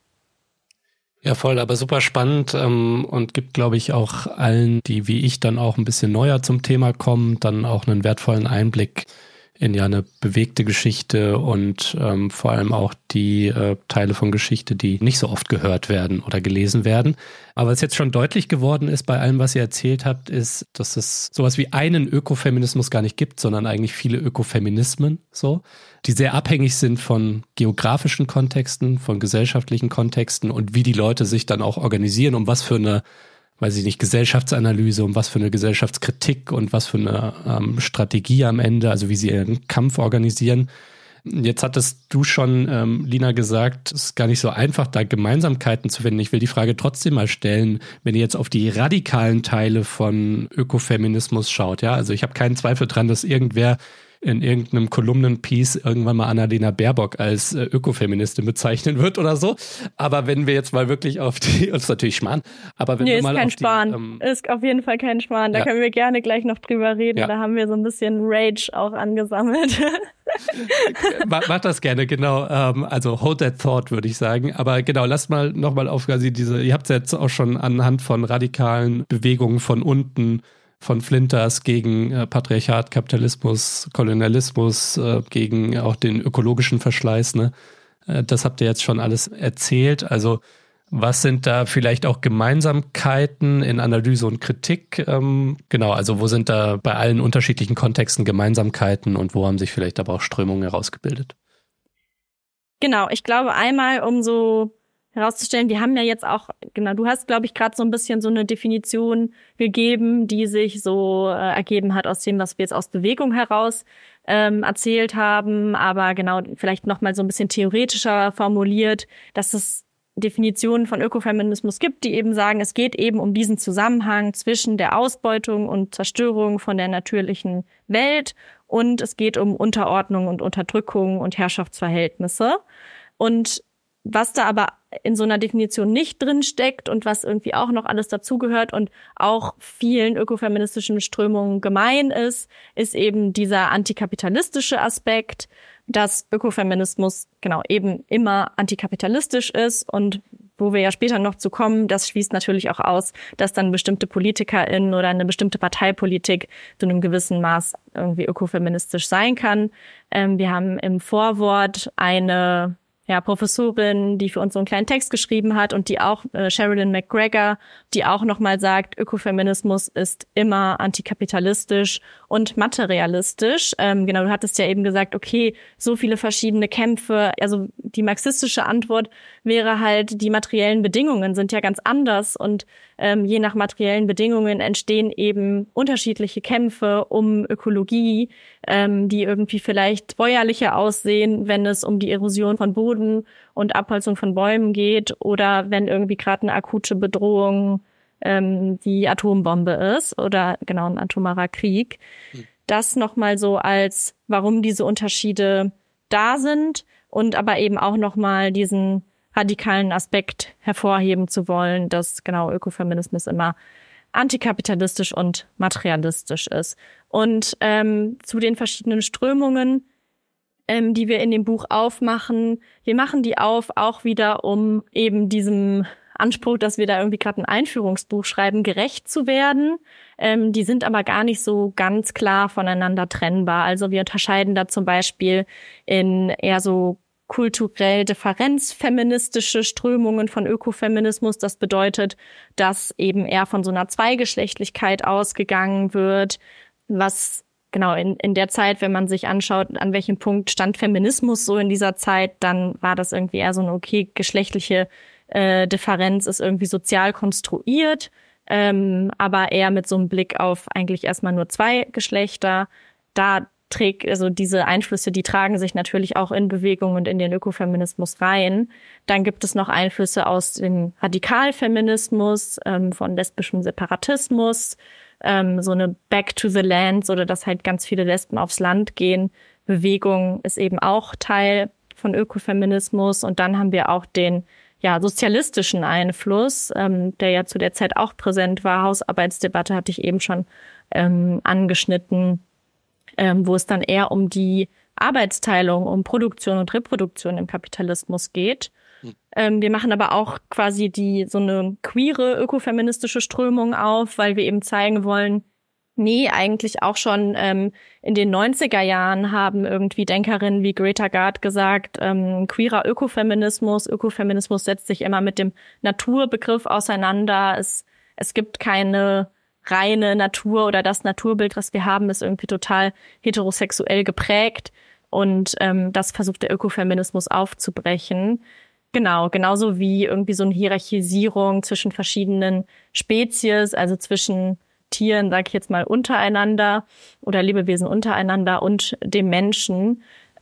Ja, voll, aber super spannend und gibt, glaube ich, auch allen, die wie ich dann auch ein bisschen neuer zum Thema kommen, dann auch einen wertvollen Einblick in eine bewegte Geschichte und vor allem auch die Teile von Geschichte, die nicht so oft gehört werden oder gelesen werden. Aber was jetzt schon deutlich geworden ist bei allem, was ihr erzählt habt, ist, dass es sowas wie einen Ökofeminismus gar nicht gibt, sondern eigentlich viele Ökofeminismen, so, die sehr abhängig sind von geografischen Kontexten, von gesellschaftlichen Kontexten und wie die Leute sich dann auch organisieren, um was für eine, weiß ich nicht, Gesellschaftsanalyse, um was für eine Gesellschaftskritik und was für eine Strategie am Ende, also wie sie ihren Kampf organisieren. Jetzt hattest du schon, Lina, gesagt, es ist gar nicht so einfach, da Gemeinsamkeiten zu finden. Ich will die Frage trotzdem mal stellen, wenn ihr jetzt auf die radikalen Teile von Ökofeminismus schaut, ja, also ich habe keinen Zweifel dran, dass irgendwer in irgendeinem Kolumnenpiece irgendwann mal Annalena Baerbock als Ökofeministin bezeichnen wird oder so. Aber wenn wir jetzt mal wirklich auf die, das ist natürlich Schmarrn, aber wenn wir mal auf die... Ist auf jeden Fall kein Schmarrn, da können wir gerne gleich noch drüber reden, da haben wir so ein bisschen Rage auch angesammelt. Mach das gerne, genau. Also hold that thought, würde ich sagen. Aber genau, lasst mal nochmal auf quasi ihr habt es jetzt auch schon anhand von radikalen Bewegungen von unten, von Flinters gegen Patriarchat, Kapitalismus, Kolonialismus, gegen auch den ökologischen Verschleiß, ne? Das habt ihr jetzt schon alles erzählt. Also was sind da vielleicht auch Gemeinsamkeiten in Analyse und Kritik? Genau, also wo sind da bei allen unterschiedlichen Kontexten Gemeinsamkeiten und wo haben sich vielleicht aber auch Strömungen herausgebildet? Genau, ich glaube einmal, um so herauszustellen, wir haben ja jetzt auch, genau, du hast, glaube ich, gerade so ein bisschen so eine Definition gegeben, die sich so ergeben hat aus dem, was wir jetzt aus Bewegung heraus erzählt haben, aber genau, vielleicht nochmal so ein bisschen theoretischer formuliert, dass es Definitionen von Ökofeminismus gibt, die eben sagen, es geht eben um diesen Zusammenhang zwischen der Ausbeutung und Zerstörung von der natürlichen Welt und es geht um Unterordnung und Unterdrückung und Herrschaftsverhältnisse. Und was da aber in so einer Definition nicht drin steckt und was irgendwie auch noch alles dazugehört und auch vielen ökofeministischen Strömungen gemein ist eben dieser antikapitalistische Aspekt, dass Ökofeminismus genau eben immer antikapitalistisch ist und wo wir ja später noch zu kommen, das schließt natürlich auch aus, dass dann bestimmte PolitikerInnen oder eine bestimmte Parteipolitik zu einem gewissen Maß irgendwie ökofeministisch sein kann. Wir haben im Vorwort eine Professorin, die für uns so einen kleinen Text geschrieben hat und die auch, Sherilyn McGregor, die auch nochmal sagt, Ökofeminismus ist immer antikapitalistisch und materialistisch. Genau, du hattest ja eben gesagt, okay, so viele verschiedene Kämpfe. Also die marxistische Antwort wäre halt, die materiellen Bedingungen sind ja ganz anders und je nach materiellen Bedingungen entstehen eben unterschiedliche Kämpfe um Ökologie, die irgendwie vielleicht bäuerlicher aussehen, wenn es um die Erosion von Boden und Abholzung von Bäumen geht oder wenn irgendwie gerade eine akute Bedrohung die Atombombe ist oder genau ein atomarer Krieg. Das nochmal so als, warum diese Unterschiede da sind und aber eben auch nochmal diesen radikalen Aspekt hervorheben zu wollen, dass genau Ökofeminismus immer antikapitalistisch und materialistisch ist. Und zu den verschiedenen Strömungen, die wir in dem Buch aufmachen, wir machen die auf auch wieder, um eben diesem Anspruch, dass wir da irgendwie gerade ein Einführungsbuch schreiben, gerecht zu werden. Die sind aber gar nicht so ganz klar voneinander trennbar. Also wir unterscheiden da zum Beispiel in eher so kulturell differenzfeministische Strömungen von Ökofeminismus. Das bedeutet, dass eben eher von so einer Zweigeschlechtlichkeit ausgegangen wird, was genau in der Zeit, wenn man sich anschaut, an welchem Punkt stand Feminismus so in dieser Zeit, dann war das irgendwie eher so eine okay, geschlechtliche Differenz ist irgendwie sozial konstruiert, aber eher mit so einem Blick auf eigentlich erstmal nur zwei Geschlechter. Da also diese Einflüsse, die tragen sich natürlich auch in Bewegung und in den Ökofeminismus rein. Dann gibt es noch Einflüsse aus dem Radikalfeminismus, von lesbischem Separatismus, so eine Back to the Lands oder dass halt ganz viele Lesben aufs Land gehen. Bewegung ist eben auch Teil von Ökofeminismus. Und dann haben wir auch den sozialistischen Einfluss, der ja zu der Zeit auch präsent war. Hausarbeitsdebatte hatte ich eben schon angeschnitten, wo es dann eher um die Arbeitsteilung, um Produktion und Reproduktion im Kapitalismus geht. Wir machen aber auch quasi so eine queere ökofeministische Strömung auf, weil wir eben zeigen wollen, nee, eigentlich auch schon in den 90er Jahren haben irgendwie Denkerinnen wie Greta Gard gesagt, queerer Ökofeminismus setzt sich immer mit dem Naturbegriff auseinander. Es gibt keine reine Natur oder das Naturbild, was wir haben, ist irgendwie total heterosexuell geprägt und das versucht der Ökofeminismus aufzubrechen. Genau, genauso wie irgendwie so eine Hierarchisierung zwischen verschiedenen Spezies, also zwischen Tieren, sage ich jetzt mal, untereinander oder Lebewesen untereinander und dem Menschen,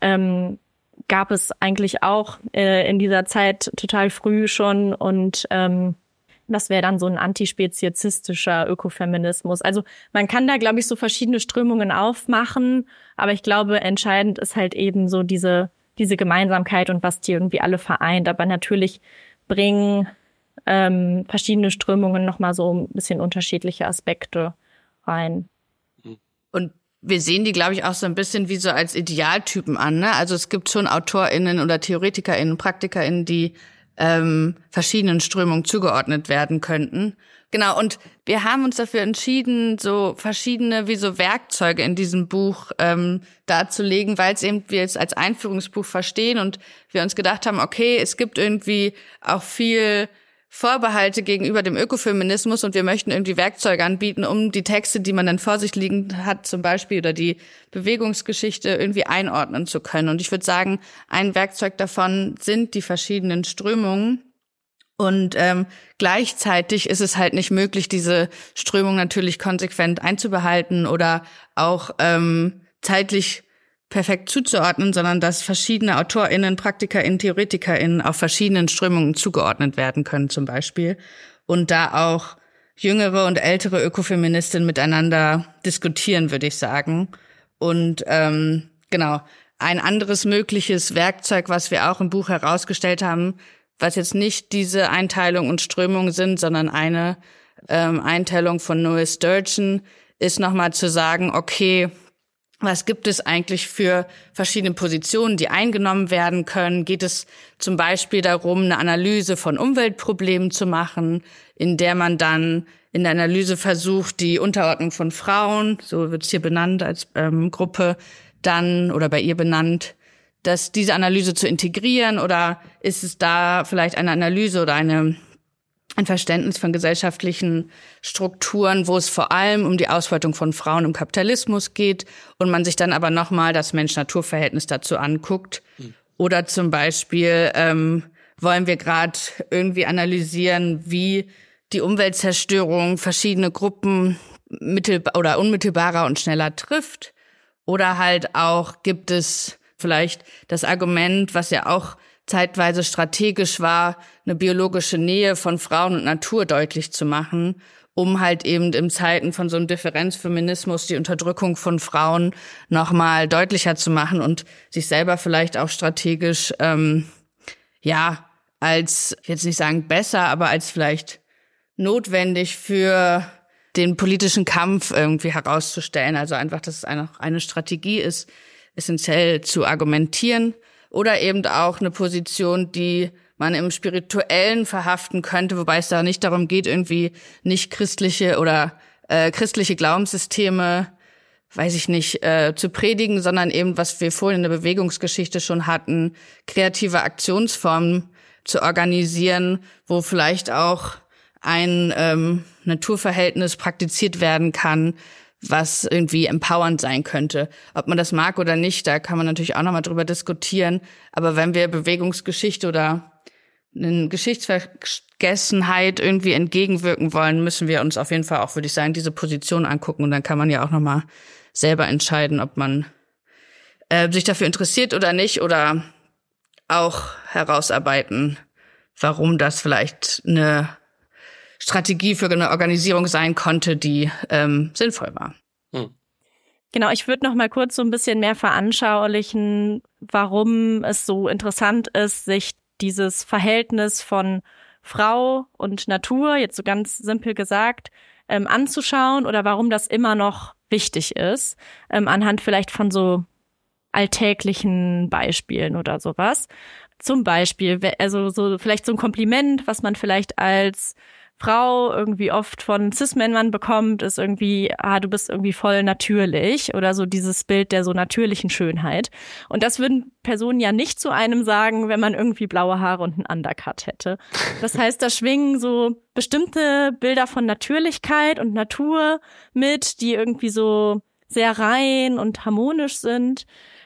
gab es eigentlich auch in dieser Zeit total früh schon und das wäre dann so ein antispezizistischer Ökofeminismus. Also man kann da, glaube ich, so verschiedene Strömungen aufmachen, aber ich glaube, entscheidend ist halt eben so diese Gemeinsamkeit und was die irgendwie alle vereint. Aber natürlich bringen verschiedene Strömungen nochmal so ein bisschen unterschiedliche Aspekte rein. Und wir sehen die, glaube ich, auch so ein bisschen wie so als Idealtypen an, ne? Also es gibt schon AutorInnen oder TheoretikerInnen, PraktikerInnen, die verschiedenen Strömungen zugeordnet werden könnten. Genau, und wir haben uns dafür entschieden, so verschiedene wie so Werkzeuge in diesem Buch darzulegen, weil es eben wir es als Einführungsbuch verstehen und wir uns gedacht haben, okay, es gibt irgendwie auch viel Vorbehalte gegenüber dem Ökofeminismus und wir möchten irgendwie Werkzeuge anbieten, um die Texte, die man dann vor sich liegen hat, zum Beispiel, oder die Bewegungsgeschichte irgendwie einordnen zu können. Und ich würde sagen, ein Werkzeug davon sind die verschiedenen Strömungen. Und gleichzeitig ist es halt nicht möglich, diese Strömung natürlich konsequent einzubehalten oder auch zeitlich perfekt zuzuordnen, sondern dass verschiedene AutorInnen, PraktikerInnen, TheoretikerInnen auf verschiedenen Strömungen zugeordnet werden können zum Beispiel. Und da auch jüngere und ältere Ökofeministinnen miteinander diskutieren, würde ich sagen. Und genau, ein anderes mögliches Werkzeug, was wir auch im Buch herausgestellt haben, was jetzt nicht diese Einteilung und Strömung sind, sondern eine Einteilung von Noah Sturgeon, ist nochmal zu sagen, okay, was gibt es eigentlich für verschiedene Positionen, die eingenommen werden können? Geht es zum Beispiel darum, eine Analyse von Umweltproblemen zu machen, in der man dann in der Analyse versucht, die Unterordnung von Frauen, so wird es hier benannt als Gruppe, dann oder bei ihr benannt, dass diese Analyse zu integrieren, oder ist es da vielleicht eine Analyse oder ein Verständnis von gesellschaftlichen Strukturen, wo es vor allem um die Ausbeutung von Frauen im Kapitalismus geht und man sich dann aber nochmal das Mensch-Natur-Verhältnis dazu anguckt? Oder zum Beispiel wollen wir gerade irgendwie analysieren, wie die Umweltzerstörung verschiedene Gruppen oder unmittelbarer und schneller trifft? Oder halt auch gibt es vielleicht das Argument, was ja auch zeitweise strategisch war, eine biologische Nähe von Frauen und Natur deutlich zu machen, um halt eben in Zeiten von so einem Differenzfeminismus die Unterdrückung von Frauen nochmal deutlicher zu machen und sich selber vielleicht auch strategisch, als, jetzt nicht sagen besser, aber als vielleicht notwendig für den politischen Kampf irgendwie herauszustellen. Also einfach, dass es eine Strategie ist, essentiell zu argumentieren. Oder eben auch eine Position, die man im Spirituellen verhaften könnte, wobei es da nicht darum geht, irgendwie nicht christliche oder christliche Glaubenssysteme, zu predigen, sondern eben, was wir vorhin in der Bewegungsgeschichte schon hatten, kreative Aktionsformen zu organisieren, wo vielleicht auch ein Naturverhältnis praktiziert werden kann, was irgendwie empowernd sein könnte. Ob man das mag oder nicht, da kann man natürlich auch nochmal drüber diskutieren. Aber wenn wir Bewegungsgeschichte oder eine Geschichtsvergessenheit irgendwie entgegenwirken wollen, müssen wir uns auf jeden Fall auch, würde ich sagen, diese Position angucken. Und dann kann man ja auch nochmal selber entscheiden, ob man sich dafür interessiert oder nicht, oder auch herausarbeiten, warum das vielleicht eine Strategie für eine Organisierung sein konnte, die sinnvoll war. Genau, ich würde noch mal kurz so ein bisschen mehr veranschaulichen, warum es so interessant ist, sich dieses Verhältnis von Frau und Natur, jetzt so ganz simpel gesagt, anzuschauen, oder warum das immer noch wichtig ist, anhand vielleicht von so alltäglichen Beispielen oder sowas. Zum Beispiel, also so vielleicht so ein Kompliment, was man vielleicht als Frau irgendwie oft von Cis-Männern bekommt, ist irgendwie, du bist irgendwie voll natürlich, oder so dieses Bild der so natürlichen Schönheit. Und das würden Personen ja nicht zu einem sagen, wenn man irgendwie blaue Haare und einen Undercut hätte. Das heißt, da schwingen so bestimmte Bilder von Natürlichkeit und Natur mit, die irgendwie so sehr rein und harmonisch sind.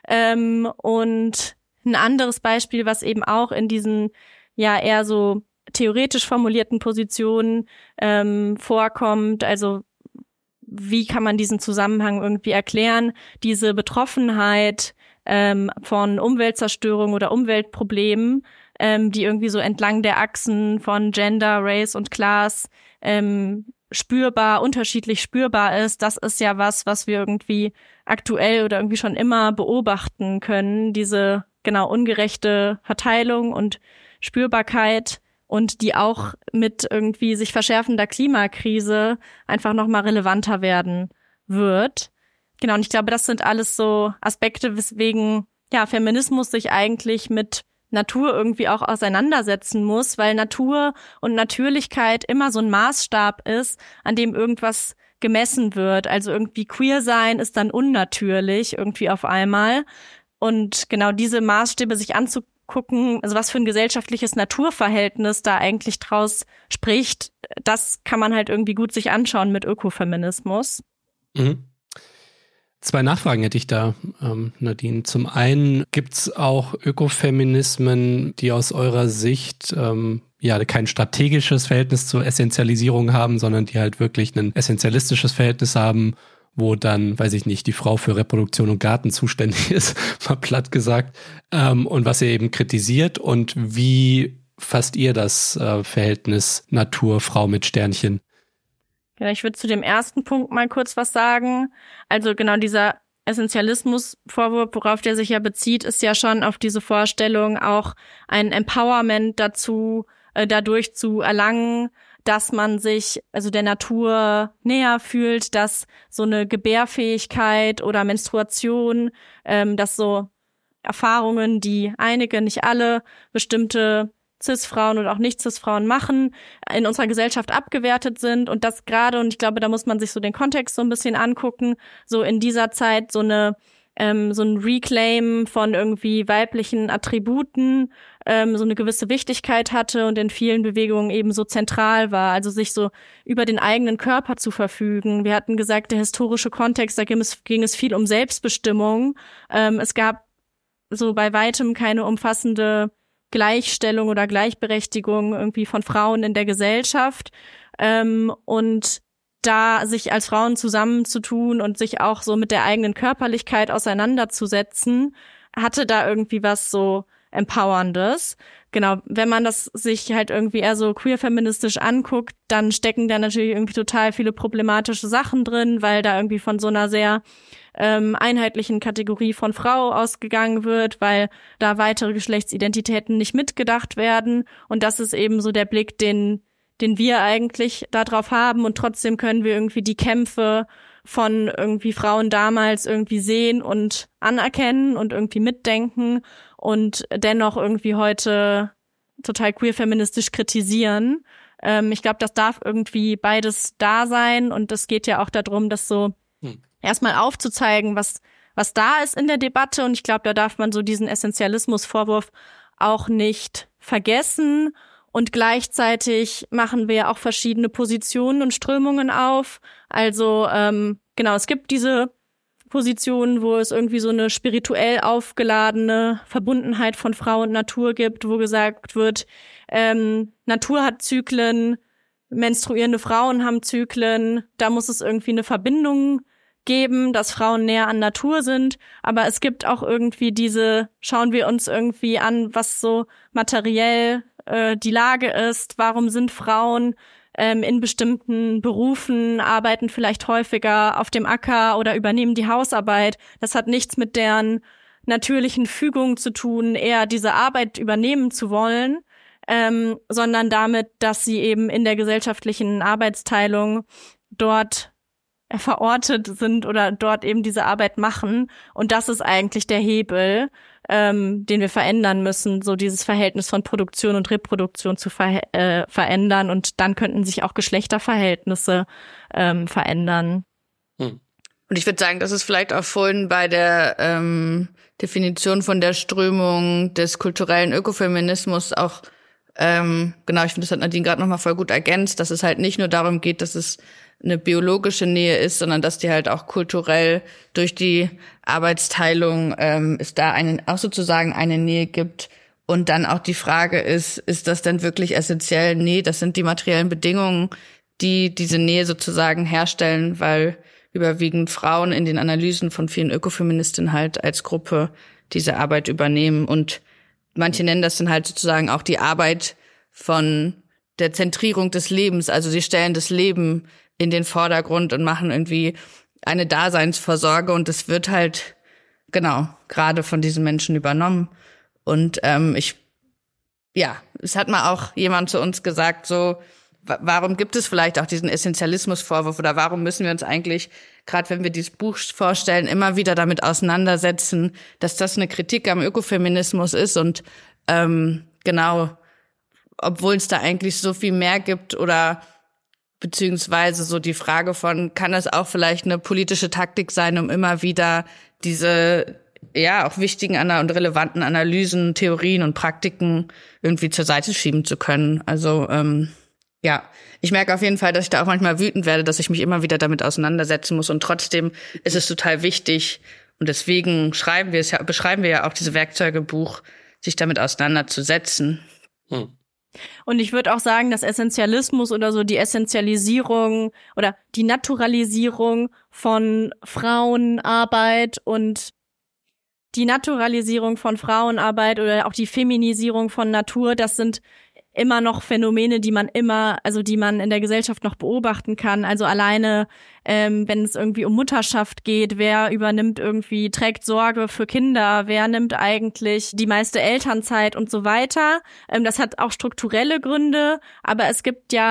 Und ein anderes Beispiel, was eben auch in diesen eher so theoretisch formulierten Positionen vorkommt, also wie kann man diesen Zusammenhang irgendwie erklären, diese Betroffenheit von Umweltzerstörung oder Umweltproblemen, die irgendwie so entlang der Achsen von Gender, Race und Class unterschiedlich spürbar ist. Das ist ja was wir irgendwie aktuell oder irgendwie schon immer beobachten können, diese ungerechte Verteilung und Spürbarkeit, und die auch mit irgendwie sich verschärfender Klimakrise einfach nochmal relevanter werden wird. Genau, und ich glaube, das sind alles so Aspekte, weswegen Feminismus sich eigentlich mit Natur irgendwie auch auseinandersetzen muss, weil Natur und Natürlichkeit immer so ein Maßstab ist, an dem irgendwas gemessen wird. Also irgendwie queer sein ist dann unnatürlich irgendwie auf einmal. Und genau diese Maßstäbe sich anzugucken, also was für ein gesellschaftliches Naturverhältnis da eigentlich draus spricht, das kann man halt irgendwie gut sich anschauen mit Ökofeminismus. Mhm. 2 Nachfragen hätte ich da, Nadine. Zum einen, gibt's auch Ökofeminismen, die aus eurer Sicht kein strategisches Verhältnis zur Essentialisierung haben, sondern die halt wirklich ein essentialistisches Verhältnis haben, wo dann, weiß ich nicht, die Frau für Reproduktion und Garten zuständig ist, mal platt gesagt, und was ihr eben kritisiert, und wie fasst ihr das Verhältnis Natur-Frau mit Sternchen? Ja, ich würde zu dem ersten Punkt mal kurz was sagen. Also genau dieser Essentialismus-Vorwurf, worauf der sich ja bezieht, ist ja schon auf diese Vorstellung, auch ein Empowerment dazu, dadurch zu erlangen, dass man sich also der Natur näher fühlt, dass so eine Gebärfähigkeit oder Menstruation, dass so Erfahrungen, die einige, nicht alle, bestimmte Cis-Frauen und auch Nicht-Cis-Frauen machen, in unserer Gesellschaft abgewertet sind und das gerade, und ich glaube, da muss man sich so den Kontext so ein bisschen angucken, so in dieser Zeit so ein Reclaim von irgendwie weiblichen Attributen so eine gewisse Wichtigkeit hatte und in vielen Bewegungen eben so zentral war, also sich so über den eigenen Körper zu verfügen. Wir hatten gesagt, der historische Kontext, da ging es viel um Selbstbestimmung. Es gab so bei weitem keine umfassende Gleichstellung oder Gleichberechtigung irgendwie von Frauen in der Gesellschaft. Und da sich als Frauen zusammenzutun und sich auch so mit der eigenen Körperlichkeit auseinanderzusetzen, hatte da irgendwie was so Empowerndes. Genau, wenn man das sich halt irgendwie eher so queer-feministisch anguckt, dann stecken da natürlich irgendwie total viele problematische Sachen drin, weil da irgendwie von so einer sehr einheitlichen Kategorie von Frau ausgegangen wird, weil da weitere Geschlechtsidentitäten nicht mitgedacht werden. Und das ist eben so der Blick, den wir eigentlich da drauf haben. Und trotzdem können wir irgendwie die Kämpfe von irgendwie Frauen damals irgendwie sehen und anerkennen und irgendwie mitdenken und dennoch irgendwie heute total queer-feministisch kritisieren. Ich glaube, das darf irgendwie beides da sein. Und es geht ja auch darum, das so erstmal aufzuzeigen, was da ist in der Debatte. Und ich glaube, da darf man so diesen Essentialismus-Vorwurf auch nicht vergessen. Und gleichzeitig machen wir auch verschiedene Positionen und Strömungen auf. Also genau, es gibt diese Positionen, wo es irgendwie so eine spirituell aufgeladene Verbundenheit von Frau und Natur gibt, wo gesagt wird, Natur hat Zyklen, menstruierende Frauen haben Zyklen, da muss es irgendwie eine Verbindung geben, dass Frauen näher an Natur sind, aber es gibt auch irgendwie schauen wir uns irgendwie an, was so materiell die Lage ist, warum sind Frauen in bestimmten Berufen, arbeiten vielleicht häufiger auf dem Acker oder übernehmen die Hausarbeit. Das hat nichts mit deren natürlichen Fügung zu tun, eher diese Arbeit übernehmen zu wollen, sondern damit, dass sie eben in der gesellschaftlichen Arbeitsteilung dort verortet sind oder dort eben diese Arbeit machen. Und das ist eigentlich der Hebel, den wir verändern müssen, so dieses Verhältnis von Produktion und Reproduktion zu verändern. Und dann könnten sich auch Geschlechterverhältnisse verändern. Und ich würde sagen, das ist vielleicht auch vorhin bei der Definition von der Strömung des kulturellen Ökofeminismus auch, genau, ich finde, das hat Nadine gerade nochmal voll gut ergänzt, dass es halt nicht nur darum geht, dass es eine biologische Nähe ist, sondern dass die halt auch kulturell durch die Arbeitsteilung es da auch sozusagen eine Nähe gibt. Und dann auch die Frage ist das denn wirklich essentiell? Nee, das sind die materiellen Bedingungen, die diese Nähe sozusagen herstellen, weil überwiegend Frauen in den Analysen von vielen Ökofeministinnen halt als Gruppe diese Arbeit übernehmen. Und manche nennen das dann halt sozusagen auch die Arbeit von der Zentrierung des Lebens. Also sie stellen das Leben in den Vordergrund und machen irgendwie eine Daseinsvorsorge und es wird halt, genau, gerade von diesen Menschen übernommen. Und es hat mal auch jemand zu uns gesagt, so, warum gibt es vielleicht auch diesen Essentialismusvorwurf oder warum müssen wir uns eigentlich, gerade wenn wir dieses Buch vorstellen, immer wieder damit auseinandersetzen, dass das eine Kritik am Ökofeminismus ist und genau, obwohl es da eigentlich so viel mehr gibt oder beziehungsweise so die Frage von, kann das auch vielleicht eine politische Taktik sein, um immer wieder diese, ja, auch wichtigen und relevanten Analysen, Theorien und Praktiken irgendwie zur Seite schieben zu können. Also, ich merke auf jeden Fall, dass ich da auch manchmal wütend werde, dass ich mich immer wieder damit auseinandersetzen muss und trotzdem ist es total wichtig und deswegen beschreiben wir ja auch diese Werkzeugebuch, sich damit auseinanderzusetzen. Und ich würde auch sagen, dass Essentialismus oder so die Essentialisierung oder die Naturalisierung von Frauenarbeit und die Naturalisierung von Frauenarbeit oder auch die Feminisierung von Natur, das sind immer noch Phänomene, die man in der Gesellschaft noch beobachten kann. Also alleine, wenn es irgendwie um Mutterschaft geht, wer trägt Sorge für Kinder, wer nimmt eigentlich die meiste Elternzeit und so weiter. Das hat auch strukturelle Gründe, aber es gibt ja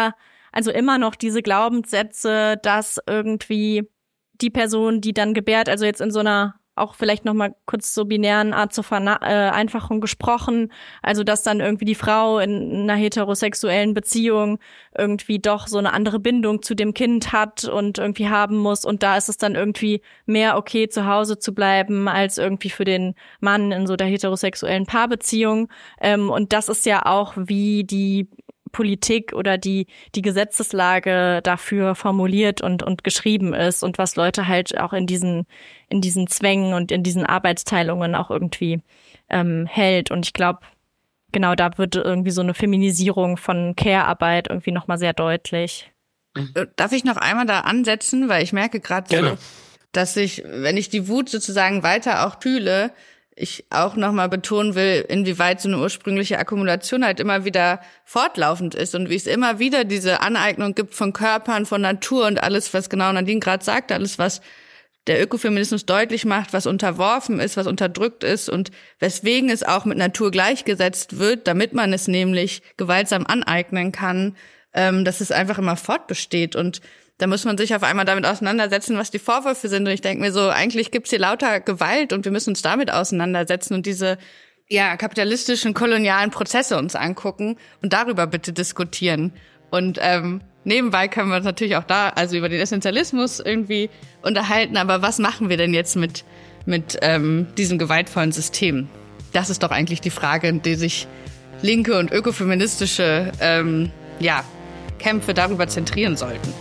also immer noch diese Glaubenssätze, dass irgendwie die Person, die dann gebärt, also jetzt in so einer auch vielleicht nochmal kurz so binären Art zur Vereinfachung gesprochen, also dass dann irgendwie die Frau in einer heterosexuellen Beziehung irgendwie doch so eine andere Bindung zu dem Kind hat und irgendwie haben muss und da ist es dann irgendwie mehr okay, zu Hause zu bleiben, als irgendwie für den Mann in so der heterosexuellen Paarbeziehung. Und das ist ja auch, wie die Politik oder die Gesetzeslage dafür formuliert und geschrieben ist und was Leute halt auch in diesen Zwängen und in diesen Arbeitsteilungen auch irgendwie hält. Und ich glaube, genau da wird irgendwie so eine Feminisierung von Care-Arbeit irgendwie nochmal sehr deutlich. Darf ich noch einmal da ansetzen, weil ich merke gerade so, dass ich, wenn ich die Wut sozusagen weiter auch fühle, ich auch nochmal betonen will, inwieweit so eine ursprüngliche Akkumulation halt immer wieder fortlaufend ist und wie es immer wieder diese Aneignung gibt von Körpern, von Natur und alles, was genau Nadine gerade sagte, alles, was der Ökofeminismus deutlich macht, was unterworfen ist, was unterdrückt ist und weswegen es auch mit Natur gleichgesetzt wird, damit man es nämlich gewaltsam aneignen kann, dass es einfach immer fortbesteht. Und da muss man sich auf einmal damit auseinandersetzen, was die Vorwürfe sind. Und ich denke mir so, eigentlich gibt's hier lauter Gewalt und wir müssen uns damit auseinandersetzen und diese kapitalistischen, kolonialen Prozesse uns angucken und darüber bitte diskutieren. Und nebenbei können wir uns natürlich auch da also über den Essentialismus irgendwie unterhalten. Aber was machen wir denn jetzt mit diesem gewaltvollen System? Das ist doch eigentlich die Frage, in die sich linke und ökofeministische Kämpfe darüber zentrieren sollten.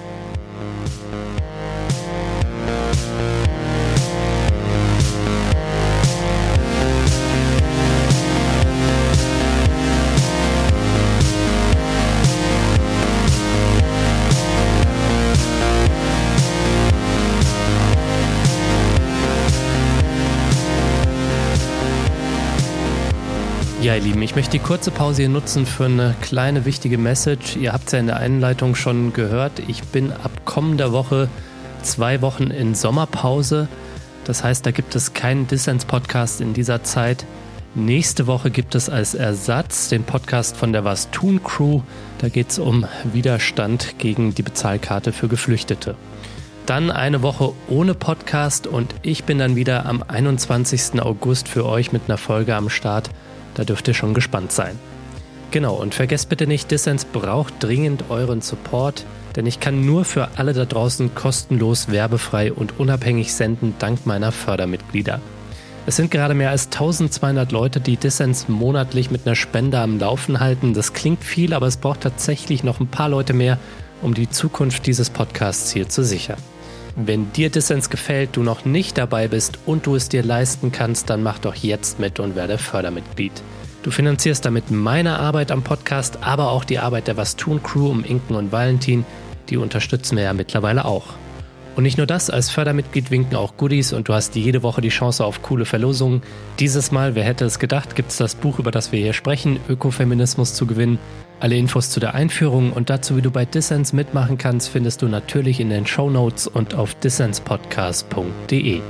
Ja, ihr Lieben, ich möchte die kurze Pause hier nutzen für eine kleine wichtige Message. Ihr habt es ja in der Einleitung schon gehört. Ich bin ab kommender Woche 2 Wochen in Sommerpause. Das heißt, da gibt es keinen Dissens-Podcast in dieser Zeit. Nächste Woche gibt es als Ersatz den Podcast von der Was tun Crew. Da geht es um Widerstand gegen die Bezahlkarte für Geflüchtete. Dann eine Woche ohne Podcast und ich bin dann wieder am 21. August für euch mit einer Folge am Start. Da dürft ihr schon gespannt sein. Genau, und vergesst bitte nicht, Dissens braucht dringend euren Support, denn ich kann nur für alle da draußen kostenlos, werbefrei und unabhängig senden, dank meiner Fördermitglieder. Es sind gerade mehr als 1200 Leute, die Dissens monatlich mit einer Spende am Laufen halten. Das klingt viel, aber es braucht tatsächlich noch ein paar Leute mehr, um die Zukunft dieses Podcasts hier zu sichern. Wenn dir Dissens gefällt, du noch nicht dabei bist und du es dir leisten kannst, dann mach doch jetzt mit und werde Fördermitglied. Du finanzierst damit meine Arbeit am Podcast, aber auch die Arbeit der Was tun Crew um Inken und Valentin. Die unterstützen wir ja mittlerweile auch. Und nicht nur das, als Fördermitglied winken auch Goodies und du hast jede Woche die Chance auf coole Verlosungen. Dieses Mal, wer hätte es gedacht, gibt es das Buch, über das wir hier sprechen, Ökofeminismus zu gewinnen. Alle Infos zu der Einführung und dazu, wie du bei Dissens mitmachen kannst, findest du natürlich in den Shownotes und auf dissenspodcast.de.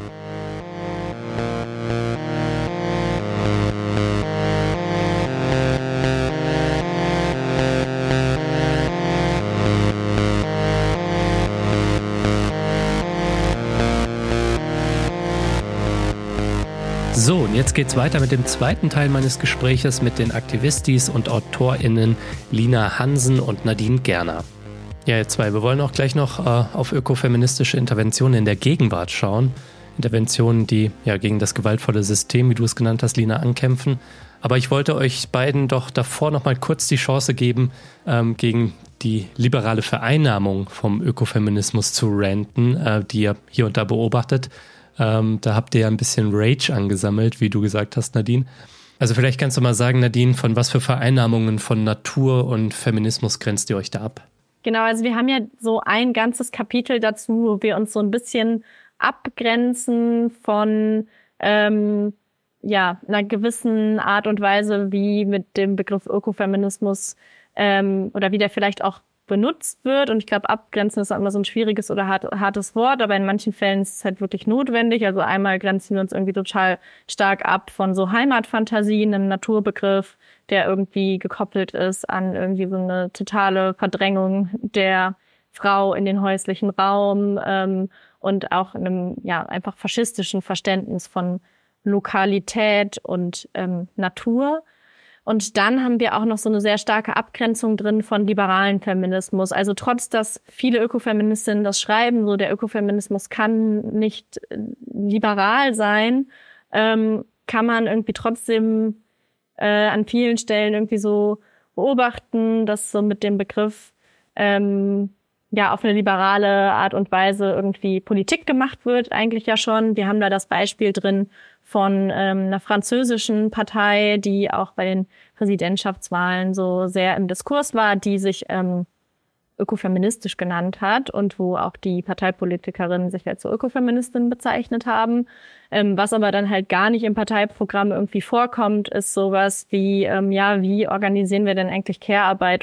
So, und jetzt geht's weiter mit dem zweiten Teil meines Gespräches mit den Aktivistis und AutorInnen Lina Hansen und Nadine Gerner. Ja, ihr zwei, wir wollen auch gleich noch auf ökofeministische Interventionen in der Gegenwart schauen. Interventionen, die ja gegen das gewaltvolle System, wie du es genannt hast, Lina, ankämpfen. Aber ich wollte euch beiden doch davor noch mal kurz die Chance geben, gegen die liberale Vereinnahmung vom Ökofeminismus zu ranten, die ihr hier und da beobachtet. Da habt ihr ja ein bisschen Rage angesammelt, wie du gesagt hast, Nadine. Also vielleicht kannst du mal sagen, Nadine, von was für Vereinnahmungen von Natur und Feminismus grenzt ihr euch da ab? Genau, also wir haben ja so ein ganzes Kapitel dazu, wo wir uns so ein bisschen abgrenzen von einer gewissen Art und Weise, wie mit dem Begriff Ökofeminismus oder wie der vielleicht auch benutzt wird. Und ich glaube, abgrenzen ist immer so ein schwieriges oder hartes Wort, aber in manchen Fällen ist es halt wirklich notwendig. Also einmal grenzen wir uns irgendwie total stark ab von so Heimatfantasien, einem Naturbegriff, der irgendwie gekoppelt ist an irgendwie so eine totale Verdrängung der Frau in den häuslichen Raum, und auch einem einfach faschistischen Verständnis von Lokalität und Natur. Und dann haben wir auch noch so eine sehr starke Abgrenzung drin von liberalen Feminismus. Also trotz, dass viele Ökofeministinnen das schreiben, so der Ökofeminismus kann nicht liberal sein, kann man irgendwie trotzdem an vielen Stellen irgendwie so beobachten, dass so mit dem Begriff auf eine liberale Art und Weise irgendwie Politik gemacht wird, eigentlich ja schon. Wir haben da das Beispiel drin von einer französischen Partei, die auch bei den Präsidentschaftswahlen so sehr im Diskurs war, die sich ökofeministisch genannt hat und wo auch die Parteipolitikerinnen sich als so Ökofeministinnen bezeichnet haben. Was aber dann halt gar nicht im Parteiprogramm irgendwie vorkommt, ist sowas wie, wie organisieren wir denn eigentlich Care-Arbeit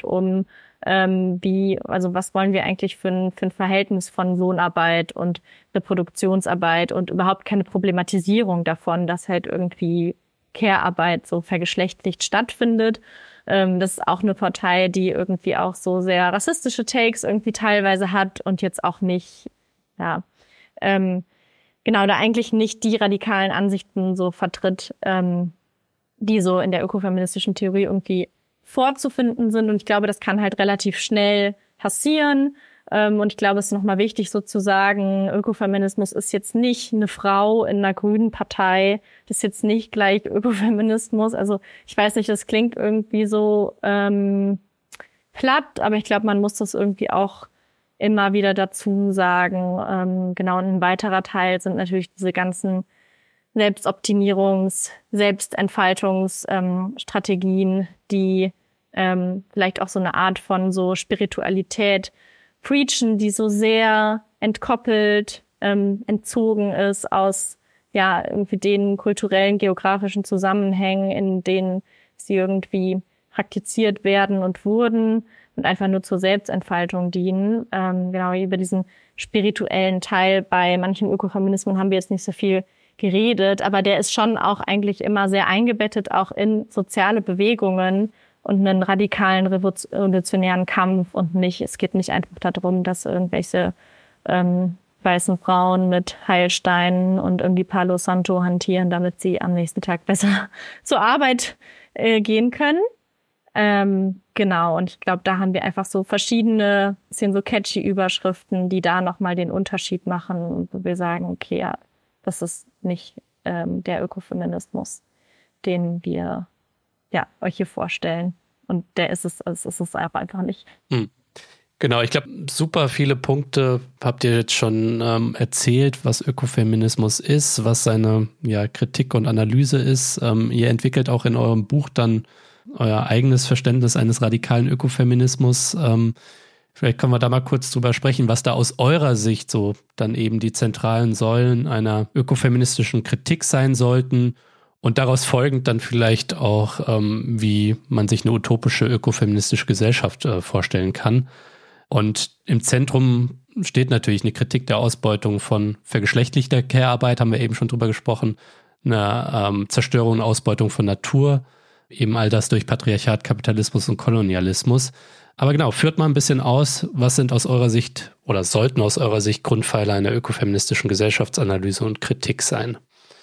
was wollen wir eigentlich für ein Verhältnis von Lohnarbeit und Reproduktionsarbeit und überhaupt keine Problematisierung davon, dass halt irgendwie Care-Arbeit so vergeschlechtlicht stattfindet. Das ist auch eine Partei, die irgendwie auch so sehr rassistische Takes irgendwie teilweise hat und jetzt auch nicht, da eigentlich nicht die radikalen Ansichten so vertritt, die so in der ökofeministischen Theorie irgendwie vorzufinden sind. Und ich glaube, das kann halt relativ schnell passieren. Und ich glaube, es ist nochmal wichtig so zu sagen, Ökofeminismus ist jetzt nicht eine Frau in einer grünen Partei. Das ist jetzt nicht gleich Ökofeminismus. Also ich weiß nicht, das klingt irgendwie so platt, aber ich glaube, man muss das irgendwie auch immer wieder dazu sagen. Und ein weiterer Teil sind natürlich diese ganzen Selbstentfaltungsstrategien, die vielleicht auch so eine Art von so Spiritualität preachen, die so sehr entkoppelt, entzogen ist aus irgendwie den kulturellen, geografischen Zusammenhängen, in denen sie irgendwie praktiziert werden und wurden und einfach nur zur Selbstentfaltung dienen. Über diesen spirituellen Teil bei manchen Ökofeminismen haben wir jetzt nicht so viel geredet, aber der ist schon auch eigentlich immer sehr eingebettet auch in soziale Bewegungen und einen radikalen revolutionären Kampf und es geht nicht einfach darum, dass irgendwelche weißen Frauen mit Heilsteinen und irgendwie Palo Santo hantieren, damit sie am nächsten Tag besser zur Arbeit gehen können. Und ich glaube, da haben wir einfach so verschiedene, bisschen so catchy Überschriften, die da nochmal den Unterschied machen, wo wir sagen, okay, ja, das ist nicht der Ökofeminismus, den wir euch hier vorstellen. Und der ist es einfach nicht. Genau, ich glaube, super viele Punkte habt ihr jetzt schon erzählt, was Ökofeminismus ist, was seine Kritik und Analyse ist. Ihr entwickelt auch in eurem Buch dann euer eigenes Verständnis eines radikalen Ökofeminismus. Vielleicht können wir da mal kurz drüber sprechen, was da aus eurer Sicht so dann eben die zentralen Säulen einer ökofeministischen Kritik sein sollten und daraus folgend dann vielleicht auch, wie man sich eine utopische ökofeministische Gesellschaft vorstellen kann. Und im Zentrum steht natürlich eine Kritik der Ausbeutung von vergeschlechtlichter Care-Arbeit, haben wir eben schon drüber gesprochen, eine Zerstörung und Ausbeutung von Natur, eben all das durch Patriarchat, Kapitalismus und Kolonialismus. Aber genau, führt mal ein bisschen aus, was sind aus eurer Sicht oder sollten aus eurer Sicht Grundpfeiler einer ökofeministischen Gesellschaftsanalyse und Kritik sein?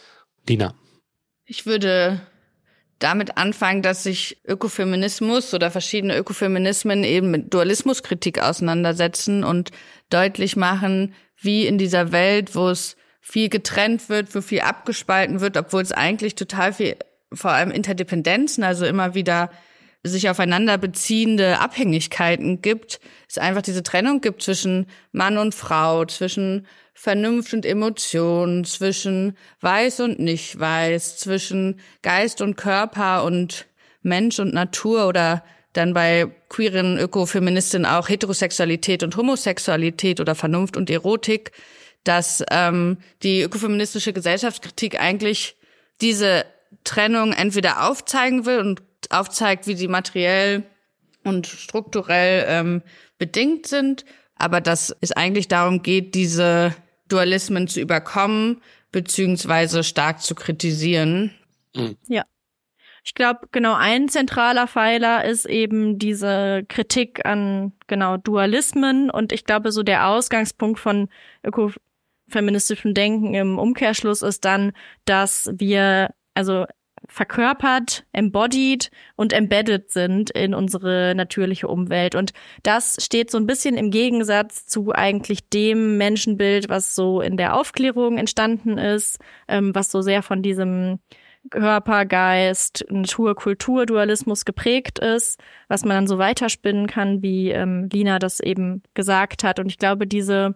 Lina. Ich würde damit anfangen, dass sich Ökofeminismus oder verschiedene Ökofeminismen eben mit Dualismuskritik auseinandersetzen und deutlich machen, wie in dieser Welt, wo es viel getrennt wird, wo viel abgespalten wird, obwohl es eigentlich total viel, vor allem Interdependenzen, also immer wieder sich aufeinander beziehende Abhängigkeiten gibt, es einfach diese Trennung gibt zwischen Mann und Frau, zwischen Vernunft und Emotion, zwischen weiß und nicht weiß, zwischen Geist und Körper und Mensch und Natur oder dann bei queeren Ökofeministinnen auch Heterosexualität und Homosexualität oder Vernunft und Erotik, dass die ökofeministische Gesellschaftskritik eigentlich diese Trennung entweder aufzeigen will und aufzeigt, wie sie materiell und strukturell bedingt sind, aber dass es eigentlich darum geht, diese Dualismen zu überkommen, beziehungsweise stark zu kritisieren. Ja. Ich glaube, genau ein zentraler Pfeiler ist eben diese Kritik an Dualismen, und ich glaube, so der Ausgangspunkt von ökofeministischem Denken im Umkehrschluss ist dann, dass wir verkörpert, embodied und embedded sind in unsere natürliche Umwelt. Und das steht so ein bisschen im Gegensatz zu eigentlich dem Menschenbild, was so in der Aufklärung entstanden ist, was so sehr von diesem Körper, Geist, Natur-Kultur-Dualismus geprägt ist, was man dann so weiterspinnen kann, wie Lina das eben gesagt hat. Und ich glaube,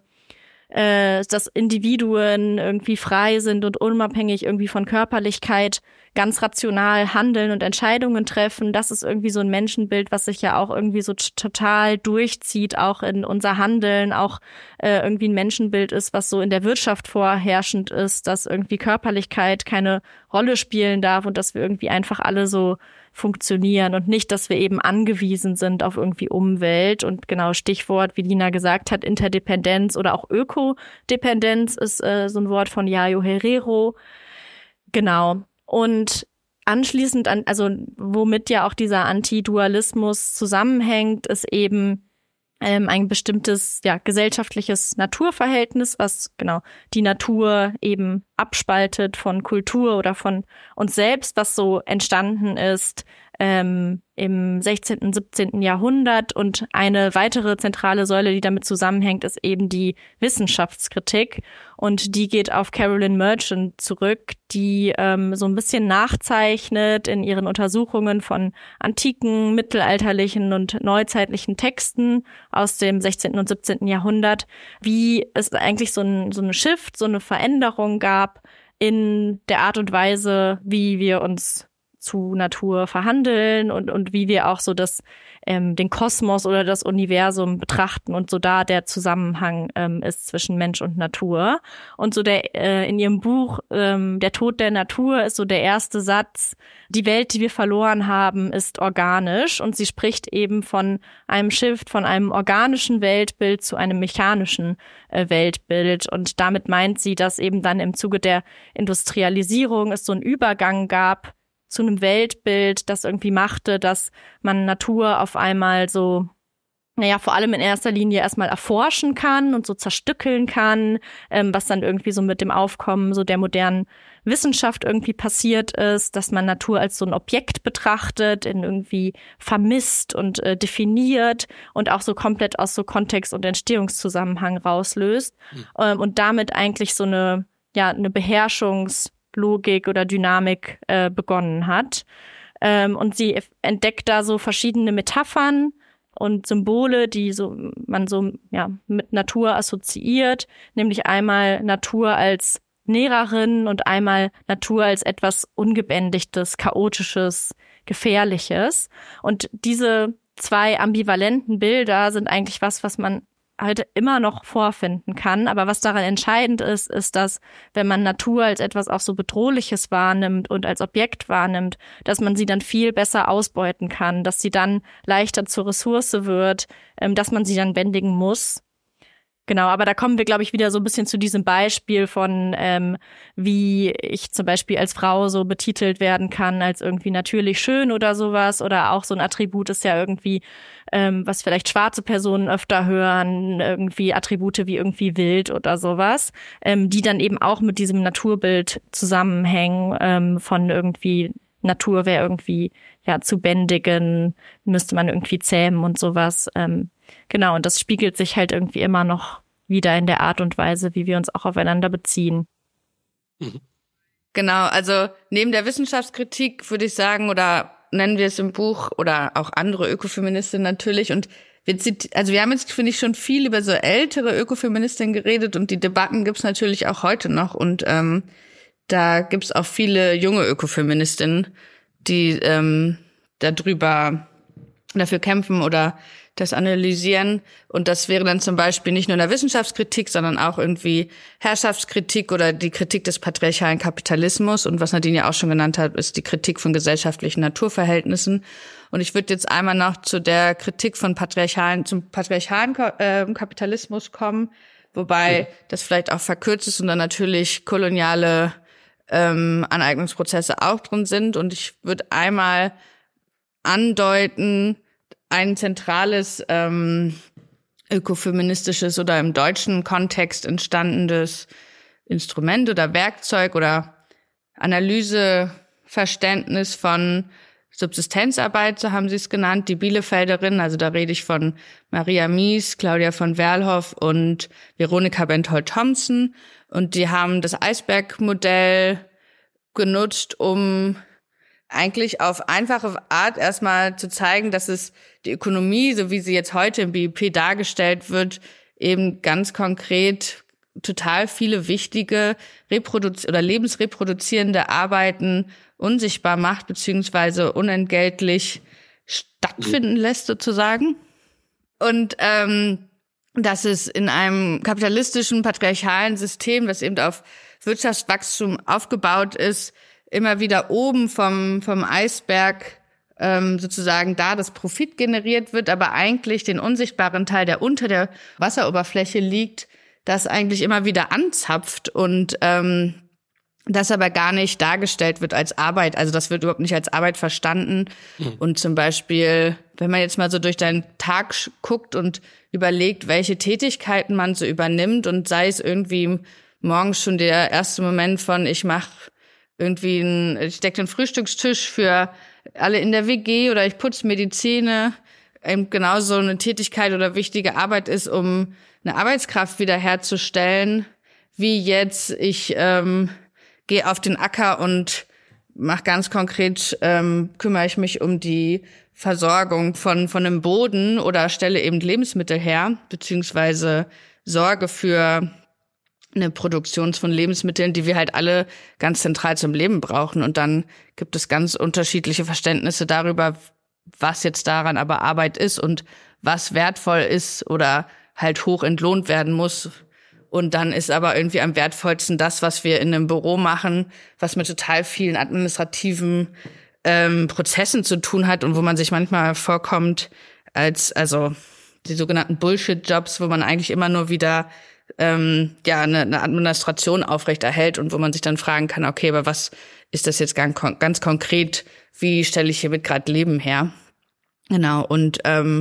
dass Individuen irgendwie frei sind und unabhängig irgendwie von Körperlichkeit ganz rational handeln und Entscheidungen treffen, das ist irgendwie so ein Menschenbild, was sich ja auch irgendwie so total durchzieht, auch in unser Handeln, auch irgendwie ein Menschenbild ist, was so in der Wirtschaft vorherrschend ist, dass irgendwie Körperlichkeit keine Rolle spielen darf und dass wir irgendwie einfach alle so funktionieren und nicht, dass wir eben angewiesen sind auf irgendwie Umwelt. Und genau, Stichwort, wie Lina gesagt hat, Interdependenz oder auch Ökodependenz ist so ein Wort von Yayo Herrero. Genau. Und anschließend womit ja auch dieser Antidualismus zusammenhängt, ist eben ein bestimmtes gesellschaftliches Naturverhältnis, was genau die Natur eben abspaltet von Kultur oder von uns selbst, was so entstanden ist im 16. und 17. Jahrhundert. Und eine weitere zentrale Säule, die damit zusammenhängt, ist eben die Wissenschaftskritik. Und die geht auf Carolyn Merchant zurück, die so ein bisschen nachzeichnet in ihren Untersuchungen von antiken, mittelalterlichen und neuzeitlichen Texten aus dem 16. und 17. Jahrhundert, wie es eigentlich so eine Shift, so eine Veränderung gab in der Art und Weise, wie wir uns zu Natur verhandeln und wie wir auch so den Kosmos oder das Universum betrachten und so da der Zusammenhang ist zwischen Mensch und Natur. Und so in ihrem Buch Der Tod der Natur ist so der erste Satz: Die Welt, die wir verloren haben, ist organisch. Und sie spricht eben von einem Shift von einem organischen Weltbild zu einem mechanischen Weltbild. Und damit meint sie, dass eben dann im Zuge der Industrialisierung es so einen Übergang gab zu einem Weltbild, das irgendwie machte, dass man Natur auf einmal so, vor allem in erster Linie erstmal erforschen kann und so zerstückeln kann, was dann irgendwie so mit dem Aufkommen so der modernen Wissenschaft irgendwie passiert ist, dass man Natur als so ein Objekt betrachtet, in irgendwie vermisst und definiert und auch so komplett aus so Kontext- und Entstehungszusammenhang rauslöst und damit eigentlich so eine Beherrschungslogik oder Dynamik begonnen hat. Und sie entdeckt da so verschiedene Metaphern und Symbole, die man mit Natur assoziiert, nämlich einmal Natur als Näherin und einmal Natur als etwas Ungebändigtes, Chaotisches, Gefährliches. Und diese zwei ambivalenten Bilder sind eigentlich was man heute immer noch vorfinden kann. Aber was daran entscheidend ist, dass, wenn man Natur als etwas auch so Bedrohliches wahrnimmt und als Objekt wahrnimmt, dass man sie dann viel besser ausbeuten kann, dass sie dann leichter zur Ressource wird, dass man sie dann bändigen muss. Genau, aber da kommen wir, glaube ich, wieder so ein bisschen zu diesem Beispiel von, wie ich zum Beispiel als Frau so betitelt werden kann, als irgendwie natürlich schön oder sowas. Oder auch so ein Attribut ist ja irgendwie, was vielleicht schwarze Personen öfter hören, irgendwie Attribute wie irgendwie wild oder sowas, die dann eben auch mit diesem Naturbild zusammenhängen, von irgendwie Natur wäre irgendwie zu bändigen, müsste man irgendwie zähmen und sowas. Genau, und das spiegelt sich halt irgendwie immer noch wieder in der Art und Weise, wie wir uns auch aufeinander beziehen. Genau, also neben der Wissenschaftskritik würde ich sagen, oder nennen wir es im Buch, oder auch andere Ökofeministinnen natürlich, und wir haben jetzt, finde ich, schon viel über so ältere Ökofeministinnen geredet, und die Debatten gibt's natürlich auch heute noch, und da gibt's auch viele junge Ökofeministinnen, die dafür kämpfen oder das analysieren. Und das wäre dann zum Beispiel nicht nur in der Wissenschaftskritik, sondern auch irgendwie Herrschaftskritik oder die Kritik des patriarchalen Kapitalismus. Und was Nadine ja auch schon genannt hat, ist die Kritik von gesellschaftlichen Naturverhältnissen. Und ich würde jetzt einmal noch zu der Kritik zum patriarchalen Kapitalismus kommen, wobei das vielleicht auch verkürzt ist und dann natürlich koloniale Aneignungsprozesse auch drin sind. Und ich würde einmal andeuten, ein zentrales ökofeministisches oder im deutschen Kontext entstandenes Instrument oder Werkzeug oder Analyseverständnis von Subsistenzarbeit, so haben sie es genannt, die Bielefelderinnen, also da rede ich von Maria Mies, Claudia von Werlhoff und Veronika Bentold-Thompson, und die haben das Eisbergmodell genutzt, um eigentlich auf einfache Art erstmal zu zeigen, dass es die Ökonomie, so wie sie jetzt heute im BIP dargestellt wird, eben ganz konkret total viele wichtige lebensreproduzierende Arbeiten unsichtbar macht, beziehungsweise unentgeltlich stattfinden lässt, sozusagen. Und dass es in einem kapitalistischen, patriarchalen System, das eben auf Wirtschaftswachstum aufgebaut ist, immer wieder oben vom Eisberg sozusagen da das Profit generiert wird, aber eigentlich den unsichtbaren Teil, der unter der Wasseroberfläche liegt, das eigentlich immer wieder anzapft und das aber gar nicht dargestellt wird als Arbeit. Also das wird überhaupt nicht als Arbeit verstanden. Und zum Beispiel, wenn man jetzt mal so durch deinen Tag guckt und überlegt, welche Tätigkeiten man so übernimmt, und sei es irgendwie morgens schon der erste Moment von, ich decke den Frühstückstisch für alle in der WG oder ich putze mir die Zähne, eben genauso eine Tätigkeit oder wichtige Arbeit ist, um eine Arbeitskraft wiederherzustellen, wie jetzt ich gehe auf den Acker und mache ganz konkret, kümmere ich mich um die Versorgung von einem Boden oder stelle eben Lebensmittel her, beziehungsweise sorge für eine Produktion von Lebensmitteln, die wir halt alle ganz zentral zum Leben brauchen. Und dann gibt es ganz unterschiedliche Verständnisse darüber, was jetzt daran aber Arbeit ist und was wertvoll ist oder halt hoch entlohnt werden muss. Und dann ist aber irgendwie am wertvollsten das, was wir in einem Büro machen, was mit total vielen administrativen Prozessen zu tun hat und wo man sich manchmal vorkommt also die sogenannten Bullshit-Jobs, wo man eigentlich immer nur wieder eine Administration aufrechterhält und wo man sich dann fragen kann, okay, aber was ist das jetzt ganz konkret? Wie stelle ich hiermit gerade Leben her? Genau, und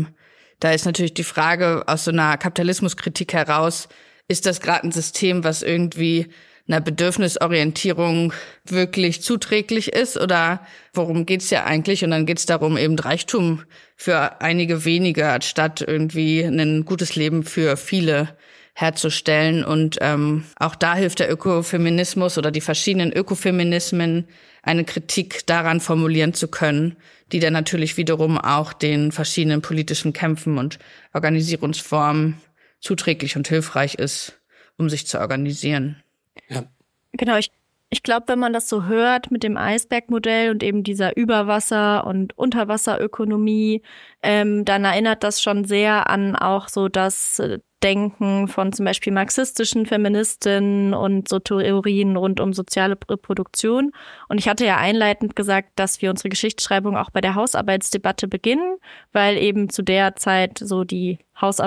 da ist natürlich die Frage aus so einer Kapitalismuskritik heraus, ist das gerade ein System, was irgendwie einer Bedürfnisorientierung wirklich zuträglich ist, oder worum geht's ja eigentlich? Und dann geht's darum, eben Reichtum für einige wenige, anstatt irgendwie ein gutes Leben für viele herzustellen. Und auch da hilft der Ökofeminismus oder die verschiedenen Ökofeminismen, eine Kritik daran formulieren zu können, die dann natürlich wiederum auch den verschiedenen politischen Kämpfen und Organisierungsformen zuträglich und hilfreich ist, um sich zu organisieren. Ja. Genau, ich glaube, wenn man das so hört mit dem Eisbergmodell und eben dieser Überwasser- und Unterwasserökonomie, dann erinnert das schon sehr an auch so das Denken von zum Beispiel marxistischen Feministinnen und so Theorien rund um soziale Reproduktion. Und ich hatte ja einleitend gesagt, dass wir unsere Geschichtsschreibung auch bei der Hausarbeitsdebatte beginnen, weil eben zu der Zeit so die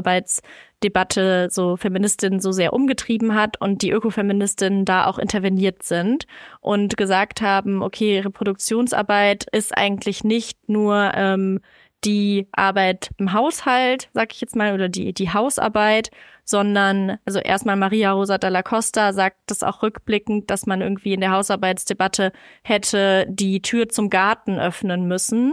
Hausarbeitsdebatte so Feministinnen so sehr umgetrieben hat und die Ökofeministinnen da auch interveniert sind und gesagt haben, okay, Reproduktionsarbeit ist eigentlich nicht nur die Arbeit im Haushalt, sag ich jetzt mal, oder die Hausarbeit, sondern, also erstmal Maria Rosa Dalla Costa sagt das auch rückblickend, dass man irgendwie in der Hausarbeitsdebatte hätte die Tür zum Garten öffnen müssen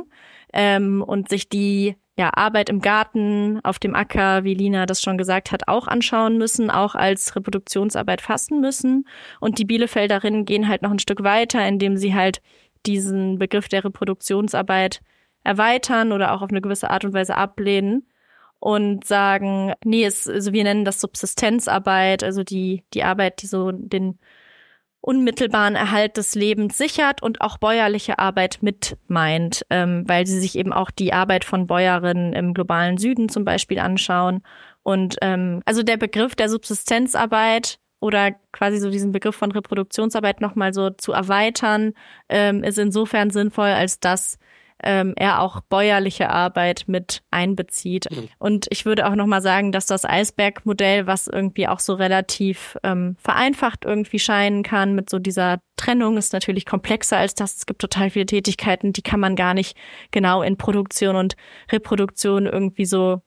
und sich die Arbeit im Garten, auf dem Acker, wie Lina das schon gesagt hat, auch anschauen müssen, auch als Reproduktionsarbeit fassen müssen. Und die Bielefelderinnen gehen halt noch ein Stück weiter, indem sie halt diesen Begriff der Reproduktionsarbeit erweitern oder auch auf eine gewisse Art und Weise ablehnen und sagen, nee, also wir nennen das Subsistenzarbeit, also die Arbeit, die so den unmittelbaren Erhalt des Lebens sichert und auch bäuerliche Arbeit mit meint, weil sie sich eben auch die Arbeit von Bäuerinnen im globalen Süden zum Beispiel anschauen. Und also der Begriff der Subsistenzarbeit oder quasi so diesen Begriff von Reproduktionsarbeit nochmal so zu erweitern, ist insofern sinnvoll, als dass er auch bäuerliche Arbeit mit einbezieht. Und ich würde auch nochmal sagen, dass das Eisbergmodell, was irgendwie auch so relativ vereinfacht irgendwie scheinen kann mit so dieser Trennung, ist natürlich komplexer als das. Es gibt total viele Tätigkeiten, die kann man gar nicht genau in Produktion und Reproduktion irgendwie so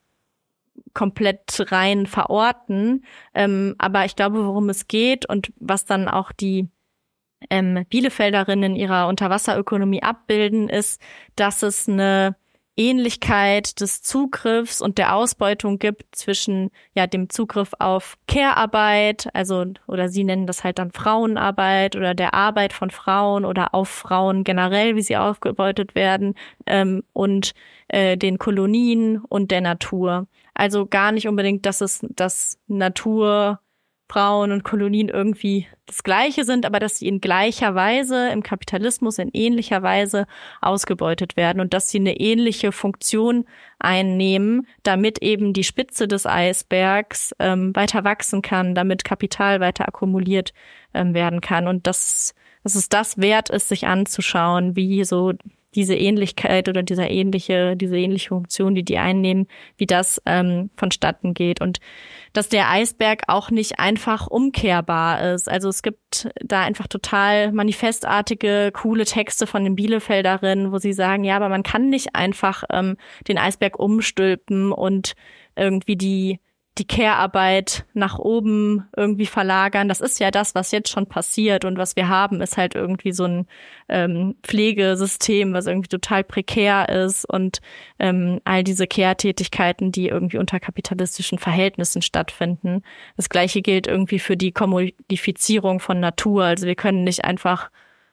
komplett rein verorten. Aber ich glaube, worum es geht und was dann auch die Bielefelderinnen in ihrer Unterwasserökonomie abbilden, ist, dass es eine Ähnlichkeit des Zugriffs und der Ausbeutung gibt zwischen dem Zugriff auf Care-Arbeit, also oder sie nennen das halt dann Frauenarbeit oder der Arbeit von Frauen oder auf Frauen generell, wie sie ausgebeutet werden, und den Kolonien und der Natur. Also gar nicht unbedingt, dass Natur, Frauen und Kolonien irgendwie das Gleiche sind, aber dass sie in gleicher Weise im Kapitalismus in ähnlicher Weise ausgebeutet werden und dass sie eine ähnliche Funktion einnehmen, damit eben die Spitze des Eisbergs weiter wachsen kann, damit Kapital weiter akkumuliert werden kann und dass es das wert ist, sich anzuschauen, wie so diese Ähnlichkeit oder diese ähnliche Funktion, die einnehmen, wie das vonstatten geht und dass der Eisberg auch nicht einfach umkehrbar ist. Also es gibt da einfach total manifestartige, coole Texte von den Bielefelderinnen, wo sie sagen, ja, aber man kann nicht einfach den Eisberg umstülpen und irgendwie die Care-Arbeit nach oben irgendwie verlagern. Das ist ja das, was jetzt schon passiert und was wir haben, ist halt irgendwie so ein Pflegesystem, was irgendwie total prekär ist und all diese Care-Tätigkeiten, die irgendwie unter kapitalistischen Verhältnissen stattfinden. Das Gleiche gilt irgendwie für die Kommodifizierung von Natur. Also wir können nicht einfach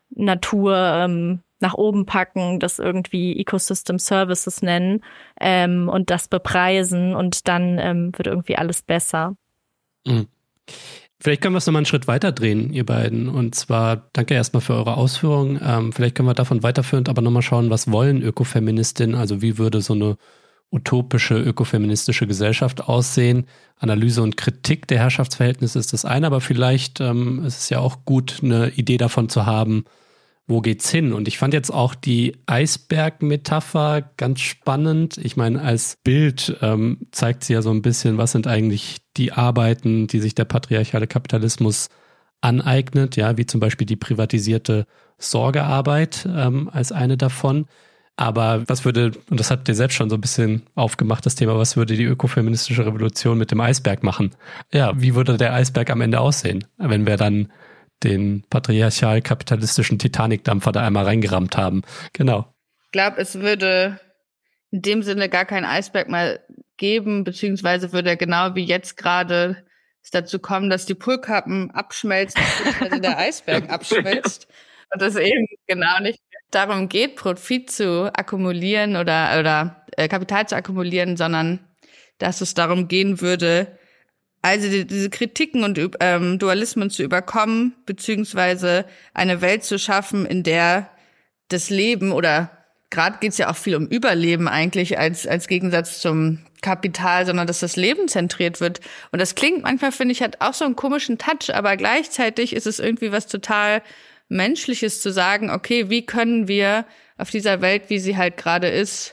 Natur nach oben packen, das irgendwie Ecosystem Services nennen und das bepreisen und dann wird irgendwie alles besser. Mhm. Vielleicht können wir es nochmal einen Schritt weiter drehen, ihr beiden. Und zwar danke erstmal für eure Ausführungen. Vielleicht können wir davon weiterführend aber nochmal schauen, was wollen Ökofeministinnen? Also wie würde so eine utopische ökofeministische Gesellschaft aussehen? Analyse und Kritik der Herrschaftsverhältnisse ist das eine, aber vielleicht ist es ja auch gut, eine Idee davon zu haben, wo geht's hin? Und ich fand jetzt auch die Eisberg-Metapher ganz spannend. Ich meine, als Bild zeigt sie ja so ein bisschen, was sind eigentlich die Arbeiten, die sich der patriarchale Kapitalismus aneignet, ja, wie zum Beispiel die privatisierte Sorgearbeit als eine davon. Aber was würde, und das habt ihr selbst schon so ein bisschen aufgemacht, das Thema, was würde die ökofeministische Revolution mit dem Eisberg machen? Ja, wie würde der Eisberg am Ende aussehen, wenn wir dann den patriarchal-kapitalistischen Titanic-Dampfer da einmal reingerammt haben. Genau. Ich glaube, es würde in dem Sinne gar keinen Eisberg mal geben, beziehungsweise würde er genau wie jetzt gerade es dazu kommen, dass die Polkappen abschmelzen, beziehungsweise der Eisberg abschmilzt. Und es eben genau nicht darum geht, Profit zu akkumulieren oder Kapital zu akkumulieren, sondern dass es darum gehen würde, also diese Kritiken und Dualismen zu überkommen, beziehungsweise eine Welt zu schaffen, in der das Leben oder gerade geht's ja auch viel um Überleben eigentlich als Gegensatz zum Kapital, sondern dass das Leben zentriert wird. Und das klingt manchmal, finde ich, hat auch so einen komischen Touch, aber gleichzeitig ist es irgendwie was total Menschliches zu sagen, okay, wie können wir auf dieser Welt, wie sie halt gerade ist,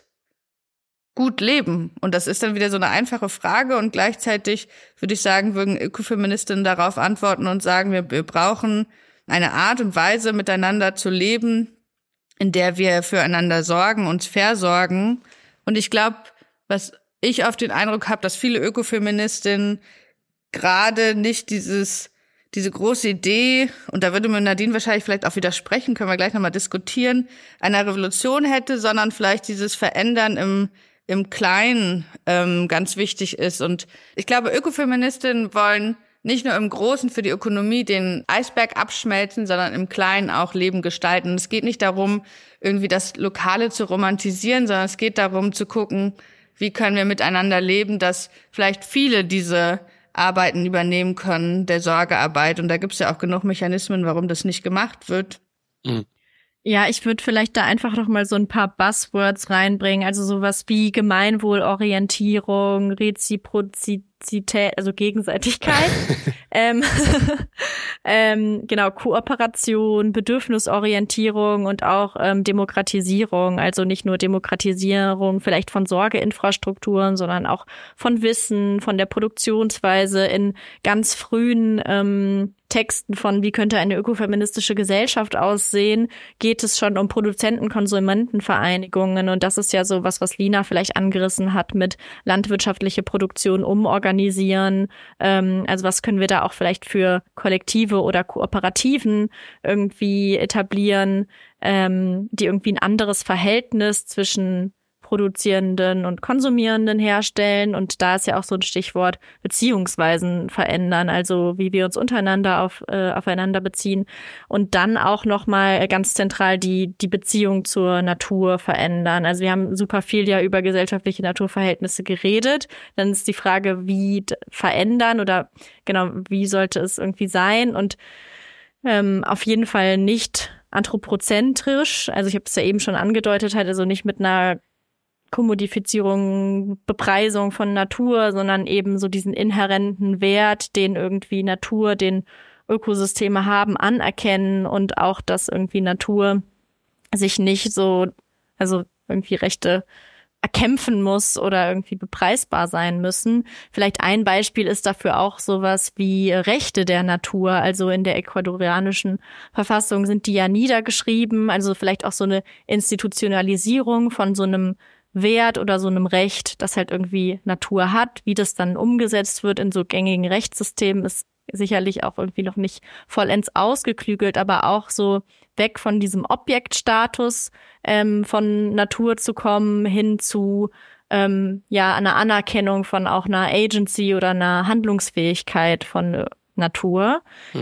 gut leben? Und das ist dann wieder so eine einfache Frage und gleichzeitig würde ich sagen, würden Ökofeministinnen darauf antworten und sagen, wir brauchen eine Art und Weise, miteinander zu leben, in der wir füreinander sorgen, uns versorgen. Und ich glaube, was ich oft den Eindruck habe, dass viele Ökofeministinnen gerade nicht diese große Idee, und da würde mir Nadine wahrscheinlich vielleicht auch widersprechen, können wir gleich nochmal diskutieren, einer Revolution hätte, sondern vielleicht dieses Verändern im Kleinen ganz wichtig ist. Und ich glaube, Ökofeministinnen wollen nicht nur im Großen für die Ökonomie den Eisberg abschmelzen, sondern im Kleinen auch Leben gestalten. Und es geht nicht darum, irgendwie das Lokale zu romantisieren, sondern es geht darum zu gucken, wie können wir miteinander leben, dass vielleicht viele diese Arbeiten übernehmen können, der Sorgearbeit. Und da gibt es ja auch genug Mechanismen, warum das nicht gemacht wird. Mhm. Ja, ich würde vielleicht da einfach noch mal so ein paar Buzzwords reinbringen, also sowas wie Gemeinwohlorientierung, Reziprozität, also Gegenseitigkeit, genau, Kooperation, Bedürfnisorientierung und auch Demokratisierung, also nicht nur Demokratisierung vielleicht von Sorgeinfrastrukturen, sondern auch von Wissen, von der Produktionsweise in ganz frühen Texten von wie könnte eine ökofeministische Gesellschaft aussehen, geht es schon um Produzenten-Konsumentenvereinigungen. Und das ist ja so was Lina vielleicht angerissen hat mit landwirtschaftliche Produktion umorganisieren. Also was können wir da auch vielleicht für Kollektive oder Kooperativen irgendwie etablieren, die irgendwie ein anderes Verhältnis zwischen Produzierenden und Konsumierenden herstellen. Und da ist ja auch so ein Stichwort Beziehungsweisen verändern, also wie wir uns untereinander aufeinander beziehen. Und dann auch nochmal ganz zentral die Beziehung zur Natur verändern. Also wir haben super viel ja über gesellschaftliche Naturverhältnisse geredet. Dann ist die Frage, wie verändern oder genau, wie sollte es irgendwie sein? Und auf jeden Fall nicht anthropozentrisch. Also ich habe es ja eben schon angedeutet, halt also nicht mit einer Kommodifizierung, Bepreisung von Natur, sondern eben so diesen inhärenten Wert, den irgendwie Natur, den Ökosysteme haben, anerkennen und auch, dass irgendwie Natur sich nicht so, also irgendwie Rechte erkämpfen muss oder irgendwie bepreisbar sein müssen. Vielleicht ein Beispiel ist dafür auch sowas wie Rechte der Natur. Also in der ecuadorianischen Verfassung sind die ja niedergeschrieben, also vielleicht auch so eine Institutionalisierung von so einem Wert oder so einem Recht, das halt irgendwie Natur hat. Wie das dann umgesetzt wird in so gängigen Rechtssystemen, ist sicherlich auch irgendwie noch nicht vollends ausgeklügelt, aber auch so weg von diesem Objektstatus von Natur zu kommen, hin zu einer Anerkennung von auch einer Agency oder einer Handlungsfähigkeit von Natur.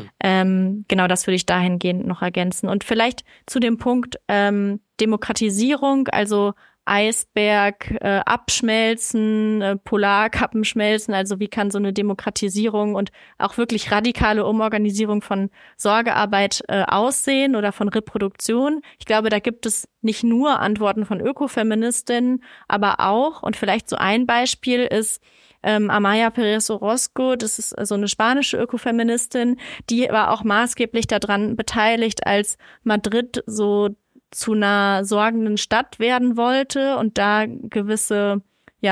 Genau, das würde ich dahingehend noch ergänzen. Und vielleicht zu dem Punkt Demokratisierung, also Eisberg abschmelzen, Polarkappen schmelzen, also wie kann so eine Demokratisierung und auch wirklich radikale Umorganisierung von Sorgearbeit aussehen oder von Reproduktion. Ich glaube, da gibt es nicht nur Antworten von Ökofeministinnen, aber auch, und vielleicht so ein Beispiel ist Amaya Perez Orozco, das ist so eine spanische Ökofeministin, die war auch maßgeblich daran beteiligt, als Madrid so zu einer sorgenden Stadt werden wollte und da gewisse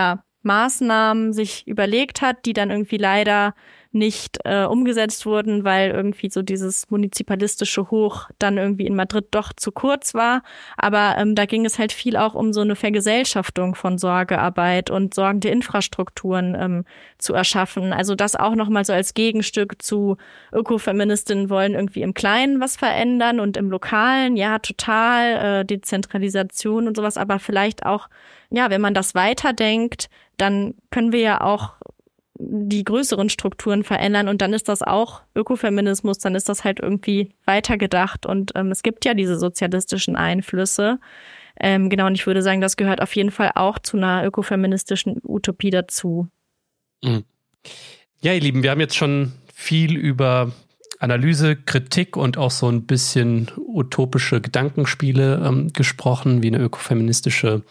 Maßnahmen sich überlegt hat, die dann irgendwie leider nicht umgesetzt wurden, weil irgendwie so dieses munizipalistische Hoch dann irgendwie in Madrid doch zu kurz war. Aber da ging es halt viel auch um so eine Vergesellschaftung von Sorgearbeit und sorgende Infrastrukturen zu erschaffen. Also das auch nochmal so als Gegenstück zu Ökofeministinnen wollen irgendwie im Kleinen was verändern und im Lokalen, ja, total Dezentralisation und sowas, aber vielleicht auch, ja, wenn man das weiterdenkt, dann können wir ja auch die größeren Strukturen verändern und dann ist das auch Ökofeminismus, dann ist das halt irgendwie weitergedacht und es gibt ja diese sozialistischen Einflüsse. Genau, und ich würde sagen, das gehört auf jeden Fall auch zu einer ökofeministischen Utopie dazu. Ja, ihr Lieben, wir haben jetzt schon viel über Analyse, Kritik und auch so ein bisschen utopische Gedankenspiele gesprochen, wie eine ökofeministische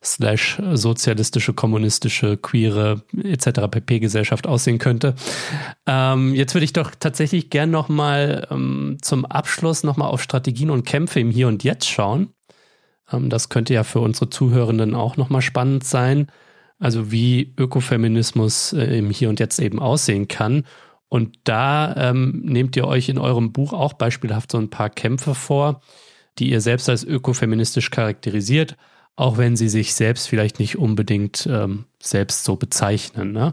/ sozialistische, kommunistische, queere etc. pp. Gesellschaft aussehen könnte. Jetzt würde ich doch tatsächlich gern nochmal zum Abschluss nochmal auf Strategien und Kämpfe im Hier und Jetzt schauen. Das könnte ja für unsere Zuhörenden auch nochmal spannend sein. Also wie Ökofeminismus im Hier und Jetzt eben aussehen kann. Und da nehmt ihr euch in eurem Buch auch beispielhaft so ein paar Kämpfe vor, die ihr selbst als ökofeministisch charakterisiert, auch wenn sie sich selbst vielleicht nicht unbedingt selbst so bezeichnen. Ne?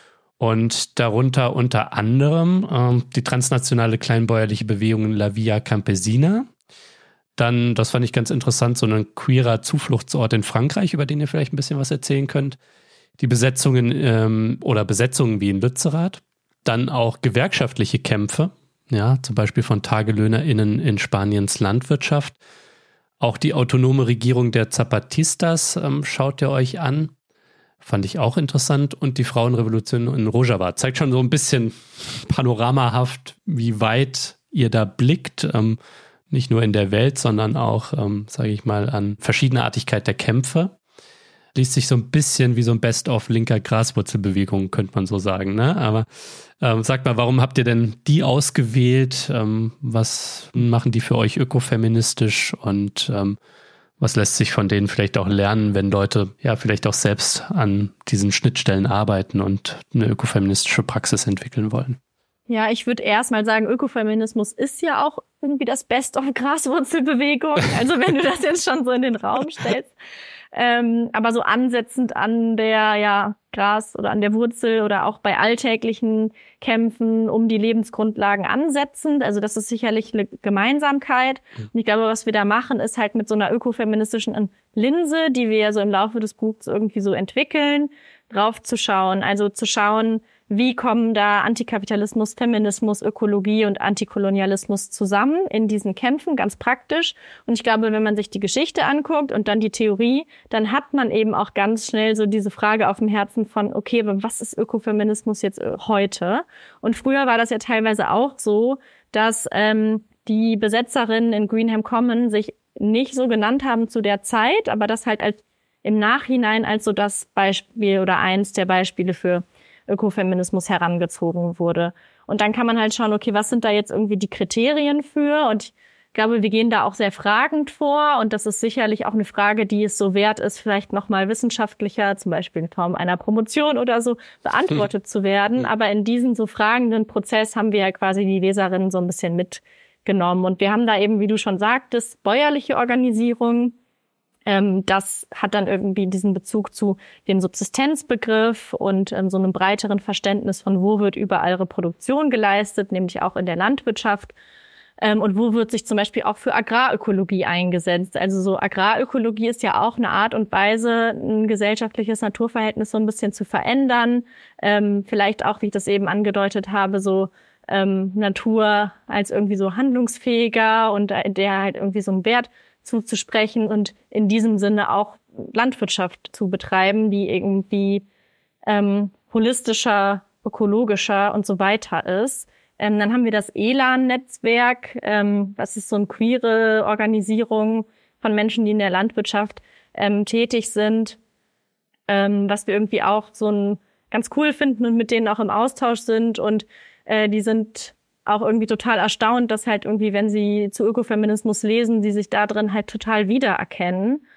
Und darunter unter anderem die transnationale kleinbäuerliche Bewegung La Via Campesina. Dann, das fand ich ganz interessant, so ein queerer Zufluchtsort in Frankreich, über den ihr vielleicht ein bisschen was erzählen könnt. Die Besetzungen Besetzungen wie in Lützerath. Dann auch gewerkschaftliche Kämpfe, ja, zum Beispiel von TagelöhnerInnen in Spaniens Landwirtschaft. Auch die autonome Regierung der Zapatistas schaut ihr euch an. Fand ich auch interessant. Und die Frauenrevolution in Rojava zeigt schon so ein bisschen panoramahaft, wie weit ihr da blickt. Nicht nur in der Welt, sondern auch, sage ich mal, an Verschiedenartigkeit der Kämpfe. Liest sich so ein bisschen wie so ein Best-of linker Graswurzelbewegung, könnte man so sagen. Ne? Aber sagt mal, warum habt ihr denn die ausgewählt? Was machen die für euch ökofeministisch? Und was lässt sich von denen vielleicht auch lernen, wenn Leute ja vielleicht auch selbst an diesen Schnittstellen arbeiten und eine ökofeministische Praxis entwickeln wollen? Ja, ich würde erst mal sagen, Ökofeminismus ist ja auch irgendwie das Best-of-Graswurzelbewegung. Also wenn du das jetzt schon so in den Raum stellst. Aber so ansetzend an der Gras oder an der Wurzel oder auch bei alltäglichen Kämpfen um die Lebensgrundlagen ansetzend. Also das ist sicherlich eine Gemeinsamkeit. Und ich glaube, was wir da machen, ist halt mit so einer ökofeministischen Linse, die wir ja so im Laufe des Buchs irgendwie so entwickeln, drauf zu schauen. Also zu schauen, wie kommen da Antikapitalismus, Feminismus, Ökologie und Antikolonialismus zusammen in diesen Kämpfen, ganz praktisch. Und ich glaube, wenn man sich die Geschichte anguckt und dann die Theorie, dann hat man eben auch ganz schnell so diese Frage auf dem Herzen von, okay, aber was ist Ökofeminismus jetzt heute? Und früher war das ja teilweise auch so, dass die Besetzerinnen in Greenham Common sich nicht so genannt haben zu der Zeit, aber das halt als im Nachhinein als so das Beispiel oder eins der Beispiele für Ökofeminismus herangezogen wurde. Und dann kann man halt schauen, okay, was sind da jetzt irgendwie die Kriterien für? Und ich glaube, wir gehen da auch sehr fragend vor. Und das ist sicherlich auch eine Frage, die es so wert ist, vielleicht nochmal wissenschaftlicher, zum Beispiel in Form einer Promotion oder so, beantwortet zu werden. Aber in diesem so fragenden Prozess haben wir ja quasi die Leserinnen so ein bisschen mitgenommen. Und wir haben da eben, wie du schon sagtest, bäuerliche Organisation. Das hat dann irgendwie diesen Bezug zu dem Subsistenzbegriff und so einem breiteren Verständnis von, wo wird überall Reproduktion geleistet, nämlich auch in der Landwirtschaft. Und wo wird sich zum Beispiel auch für Agrarökologie eingesetzt. Also so Agrarökologie ist ja auch eine Art und Weise, ein gesellschaftliches Naturverhältnis so ein bisschen zu verändern. Vielleicht auch, wie ich das eben angedeutet habe, so Natur als irgendwie so handlungsfähiger und der halt irgendwie so einen Wert zuzusprechen und in diesem Sinne auch Landwirtschaft zu betreiben, die irgendwie holistischer, ökologischer und so weiter ist. Dann haben wir das ELAN-Netzwerk, das ist so eine queere Organisierung von Menschen, die in der Landwirtschaft tätig sind, was wir irgendwie auch so ein ganz cool finden und mit denen auch im Austausch sind und die sind auch irgendwie total erstaunt, dass halt irgendwie, wenn sie zu Ökofeminismus lesen, die sich da drin halt total wiedererkennen.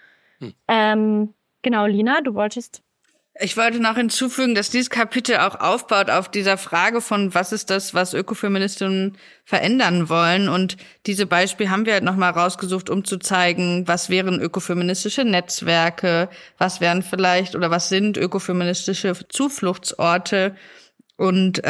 Genau, Lina, du wolltest... Ich wollte noch hinzufügen, dass dieses Kapitel auch aufbaut auf dieser Frage von, was ist das, was Ökofeministinnen verändern wollen. Und diese Beispiele haben wir halt nochmal rausgesucht, um zu zeigen, was wären ökofeministische Netzwerke, was wären vielleicht oder was sind ökofeministische Zufluchtsorte und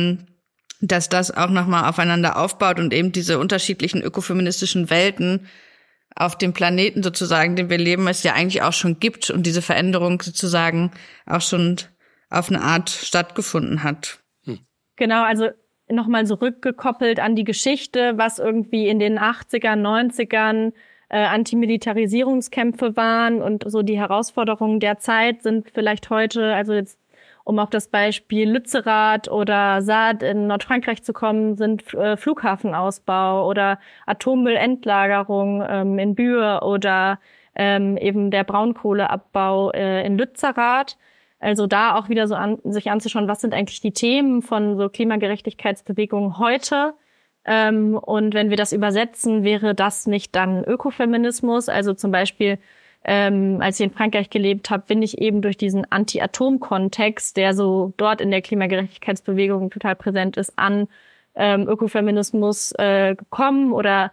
dass das auch nochmal aufeinander aufbaut und eben diese unterschiedlichen ökofeministischen Welten auf dem Planeten sozusagen, den wir leben, es ja eigentlich auch schon gibt und diese Veränderung sozusagen auch schon auf eine Art stattgefunden hat. Genau, also nochmal so rückgekoppelt an die Geschichte, was irgendwie in den 80ern, 90ern Antimilitarisierungskämpfe waren und so die Herausforderungen der Zeit sind vielleicht heute, also jetzt um auf das Beispiel Lützerath oder Saad in Nordfrankreich zu kommen, sind Flughafenausbau oder Atommüllendlagerung in Bühr oder eben der Braunkohleabbau in Lützerath. Also da auch wieder so sich anzuschauen, was sind eigentlich die Themen von so Klimagerechtigkeitsbewegungen heute. Und wenn wir das übersetzen, wäre das nicht dann Ökofeminismus? Also zum Beispiel als ich in Frankreich gelebt habe, bin ich eben durch diesen Anti-Atom-Kontext, der so dort in der Klimagerechtigkeitsbewegung total präsent ist, an Ökofeminismus gekommen oder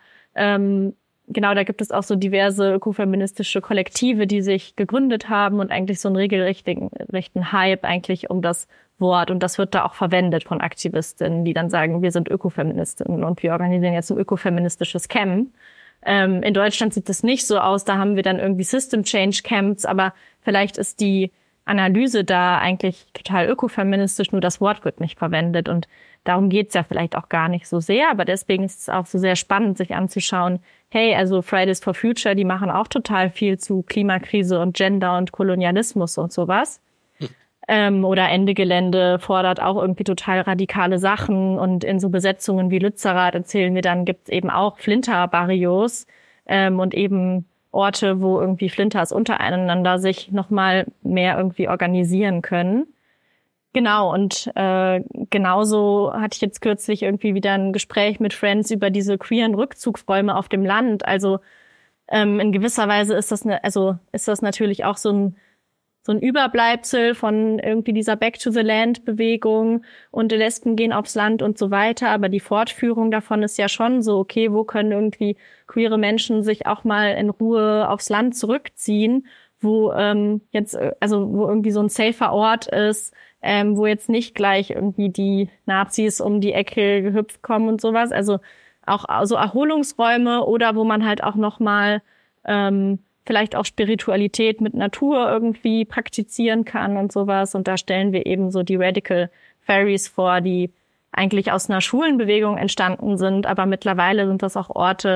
genau, da gibt es auch so diverse ökofeministische Kollektive, die sich gegründet haben und eigentlich so einen regelrechten Hype eigentlich um das Wort und das wird da auch verwendet von Aktivistinnen, die dann sagen, wir sind Ökofeministinnen und wir organisieren jetzt ein ökofeministisches Camp. In Deutschland sieht das nicht so aus, da haben wir dann irgendwie System Change Camps, aber vielleicht ist die Analyse da eigentlich total ökofeministisch, nur das Wort wird nicht verwendet und darum geht's ja vielleicht auch gar nicht so sehr, aber deswegen ist es auch so sehr spannend, sich anzuschauen, hey, also Fridays for Future, die machen auch total viel zu Klimakrise und Gender und Kolonialismus und sowas. Oder Ende Gelände fordert auch irgendwie total radikale Sachen. Und in so Besetzungen wie Lützerath erzählen wir dann, gibt's eben auch Flinter-Barrios und eben Orte, wo irgendwie Flinters untereinander sich nochmal mehr irgendwie organisieren können. Genau, und genauso hatte ich jetzt kürzlich irgendwie wieder ein Gespräch mit Friends über diese queeren Rückzugsräume auf dem Land. Also in gewisser Weise ist das natürlich auch so ein Überbleibsel von irgendwie dieser Back-to-the-Land-Bewegung und die Lesben gehen aufs Land und so weiter. Aber die Fortführung davon ist ja schon so, okay, wo können irgendwie queere Menschen sich auch mal in Ruhe aufs Land zurückziehen, wo wo irgendwie so ein safer Ort ist, wo jetzt nicht gleich irgendwie die Nazis um die Ecke gehüpft kommen und sowas. Also auch so Erholungsräume oder wo man halt auch nochmal vielleicht auch Spiritualität mit Natur irgendwie praktizieren kann und sowas. Und da stellen wir eben so die Radical Fairies vor, die eigentlich aus einer Schulenbewegung entstanden sind, aber mittlerweile sind das auch Orte,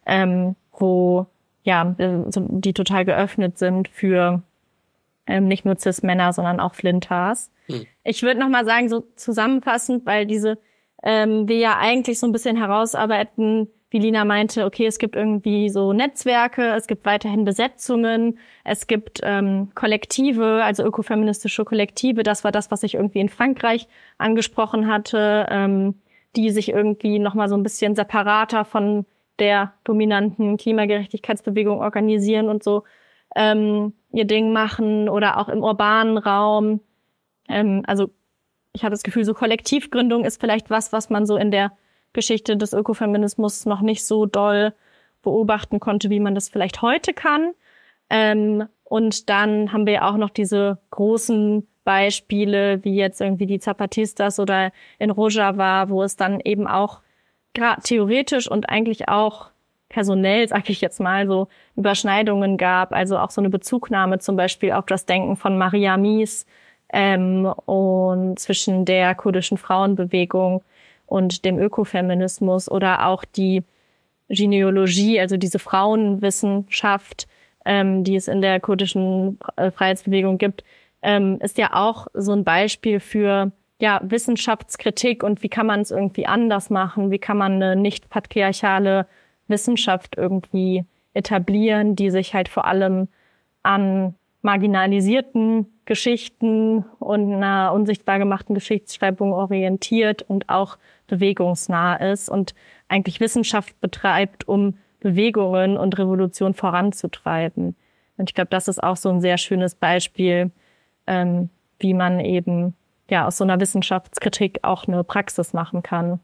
die total geöffnet sind für nicht nur Cis-Männer, sondern auch Flinters. Ich würde noch mal sagen, so zusammenfassend, weil wir ja eigentlich so ein bisschen herausarbeiten, wie Lina meinte, okay, es gibt irgendwie so Netzwerke, es gibt weiterhin Besetzungen, es gibt Kollektive, also ökofeministische Kollektive. Das war das, was ich irgendwie in Frankreich angesprochen hatte, die sich irgendwie noch mal so ein bisschen separater von der dominanten Klimagerechtigkeitsbewegung organisieren und so ihr Ding machen oder auch im urbanen Raum. Also ich habe das Gefühl, so Kollektivgründung ist vielleicht was man so in der Geschichte des Ökofeminismus noch nicht so doll beobachten konnte, wie man das vielleicht heute kann. Und dann haben wir auch noch diese großen Beispiele, wie jetzt irgendwie die Zapatistas oder in Rojava, wo es dann eben auch theoretisch und eigentlich auch personell, sag ich jetzt mal, so Überschneidungen gab. Also auch so eine Bezugnahme zum Beispiel auf das Denken von Maria Mies und zwischen der kurdischen Frauenbewegung und dem Ökofeminismus oder auch die Genealogie, also diese Frauenwissenschaft, die es in der kurdischen Freiheitsbewegung gibt, ist ja auch so ein Beispiel für Wissenschaftskritik und wie kann man es irgendwie anders machen, wie kann man eine nicht patriarchale Wissenschaft irgendwie etablieren, die sich halt vor allem an marginalisierten Geschichten und einer unsichtbar gemachten Geschichtsschreibung orientiert und auch bewegungsnah ist und eigentlich Wissenschaft betreibt, um Bewegungen und Revolution voranzutreiben. Und ich glaube, das ist auch so ein sehr schönes Beispiel, wie man eben aus so einer Wissenschaftskritik auch eine Praxis machen kann.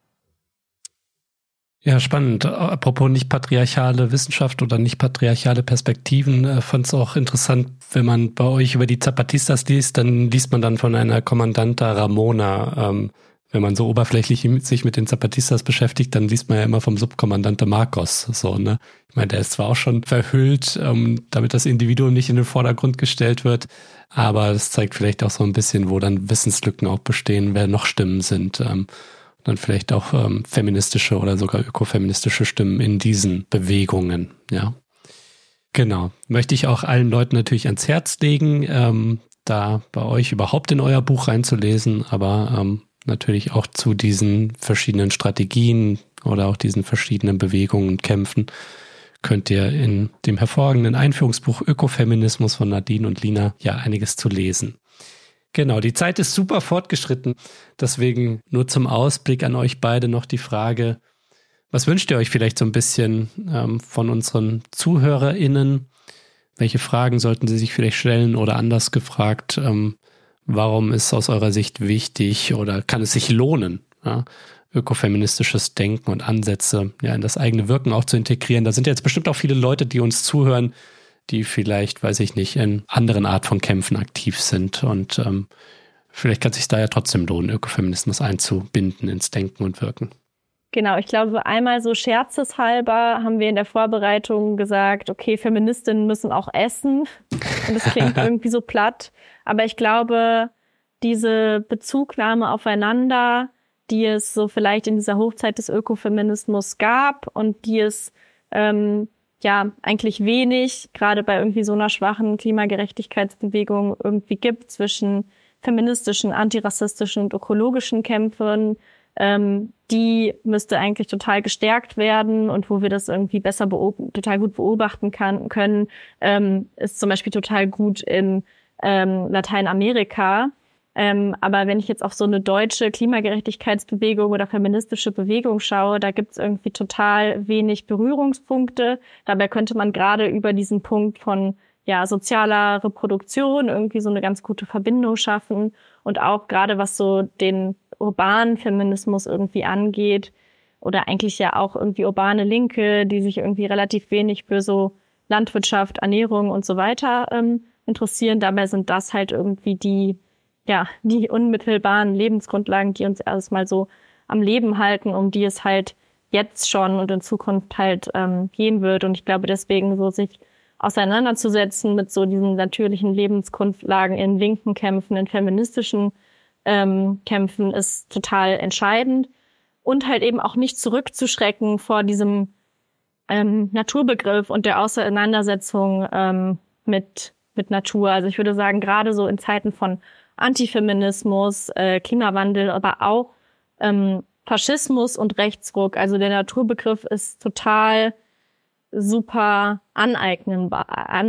Ja, spannend. Apropos nicht patriarchale Wissenschaft oder nicht patriarchale Perspektiven, fand es auch interessant, wenn man bei euch über die Zapatistas liest, dann liest man dann von einer Commandanta Ramona. Wenn man so oberflächlich sich mit den Zapatistas beschäftigt, dann liest man ja immer vom Subkommandante Marcos. So, ne? Ich meine, der ist zwar auch schon verhüllt, damit das Individuum nicht in den Vordergrund gestellt wird, aber das zeigt vielleicht auch so ein bisschen, wo dann Wissenslücken auch bestehen, wer noch Stimmen sind. Dann vielleicht auch feministische oder sogar ökofeministische Stimmen in diesen Bewegungen, ja. Genau. Möchte ich auch allen Leuten natürlich ans Herz legen, da bei euch überhaupt in euer Buch reinzulesen, aber natürlich auch zu diesen verschiedenen Strategien oder auch diesen verschiedenen Bewegungen und Kämpfen könnt ihr in dem hervorragenden Einführungsbuch Ökofeminismus von Nadine und Lina einiges zu lesen. Genau, die Zeit ist super fortgeschritten, deswegen nur zum Ausblick an euch beide noch die Frage, was wünscht ihr euch vielleicht so ein bisschen von unseren ZuhörerInnen? Welche Fragen sollten sie sich vielleicht stellen oder anders gefragt, warum ist aus eurer Sicht wichtig oder kann es sich lohnen, ökofeministisches Denken und Ansätze in das eigene Wirken auch zu integrieren? Da sind jetzt bestimmt auch viele Leute, die uns zuhören, die vielleicht, weiß ich nicht, in anderen Art von Kämpfen aktiv sind. Und vielleicht kann es sich da ja trotzdem lohnen, Ökofeminismus einzubinden ins Denken und Wirken. Genau, ich glaube, einmal so scherzeshalber haben wir in der Vorbereitung gesagt, okay, Feministinnen müssen auch essen. Und das klingt irgendwie so platt. Aber ich glaube, diese Bezugnahme aufeinander, die es so vielleicht in dieser Hochzeit des Ökofeminismus gab und die es ja eigentlich wenig, gerade bei irgendwie so einer schwachen Klimagerechtigkeitsbewegung irgendwie gibt zwischen feministischen, antirassistischen und ökologischen Kämpfen. Die müsste eigentlich total gestärkt werden und wo wir das irgendwie besser total gut beobachten können, ist zum Beispiel total gut in Lateinamerika. Aber wenn ich jetzt auf so eine deutsche Klimagerechtigkeitsbewegung oder feministische Bewegung schaue, da gibt's irgendwie total wenig Berührungspunkte. Dabei könnte man gerade über diesen Punkt von sozialer Reproduktion irgendwie so eine ganz gute Verbindung schaffen. Und auch gerade was so den urbanen Feminismus irgendwie angeht oder eigentlich ja auch irgendwie urbane Linke, die sich irgendwie relativ wenig für so Landwirtschaft, Ernährung und so weiter interessieren. Dabei sind das halt irgendwie die unmittelbaren Lebensgrundlagen, die uns erstmal so am Leben halten, um die es halt jetzt schon und in Zukunft halt gehen wird. Und ich glaube, deswegen so sich auseinanderzusetzen mit so diesen natürlichen Lebensgrundlagen in linken Kämpfen, in feministischen Kämpfen ist total entscheidend. Und halt eben auch nicht zurückzuschrecken vor diesem Naturbegriff und der Auseinandersetzung mit Natur. Also ich würde sagen, gerade so in Zeiten von Antifeminismus, Klimawandel, aber auch Faschismus und Rechtsruck. Also der Naturbegriff ist total super aneignbar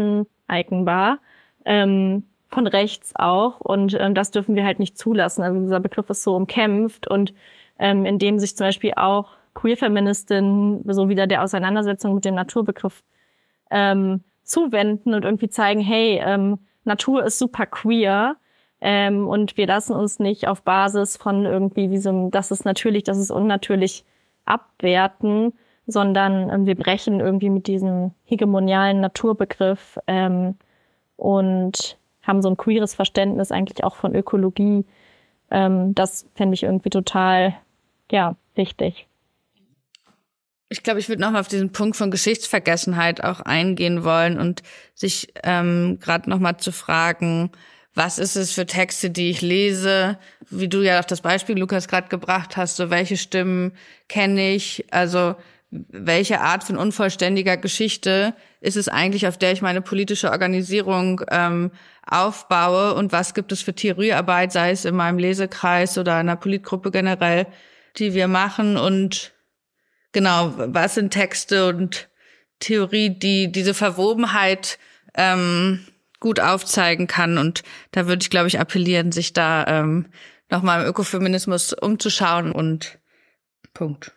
von rechts auch. Und das dürfen wir halt nicht zulassen. Also dieser Begriff ist so umkämpft und indem sich zum Beispiel auch Queer-Feministinnen so wieder der Auseinandersetzung mit dem Naturbegriff zuwenden und irgendwie zeigen, hey, Natur ist super queer und wir lassen uns nicht auf Basis von irgendwie diesem, das ist natürlich, das ist unnatürlich abwerten, sondern wir brechen irgendwie mit diesem hegemonialen Naturbegriff und haben so ein queeres Verständnis eigentlich auch von Ökologie. Das fände ich irgendwie total, wichtig. Ich glaube, ich würde nochmal auf diesen Punkt von Geschichtsvergessenheit auch eingehen wollen und sich gerade nochmal zu fragen, was ist es für Texte, die ich lese? Wie du ja auch das Beispiel, Lukas, gerade gebracht hast, so welche Stimmen kenne ich? Also welche Art von unvollständiger Geschichte ist es eigentlich, auf der ich meine politische Organisierung aufbaue? Und was gibt es für Theoriearbeit, sei es in meinem Lesekreis oder einer Politgruppe generell, die wir machen? Und genau, was sind Texte und Theorie, die diese Verwobenheit gut aufzeigen kann? Und da würde ich, glaube ich, appellieren, sich da nochmal im Ökofeminismus umzuschauen und Punkt.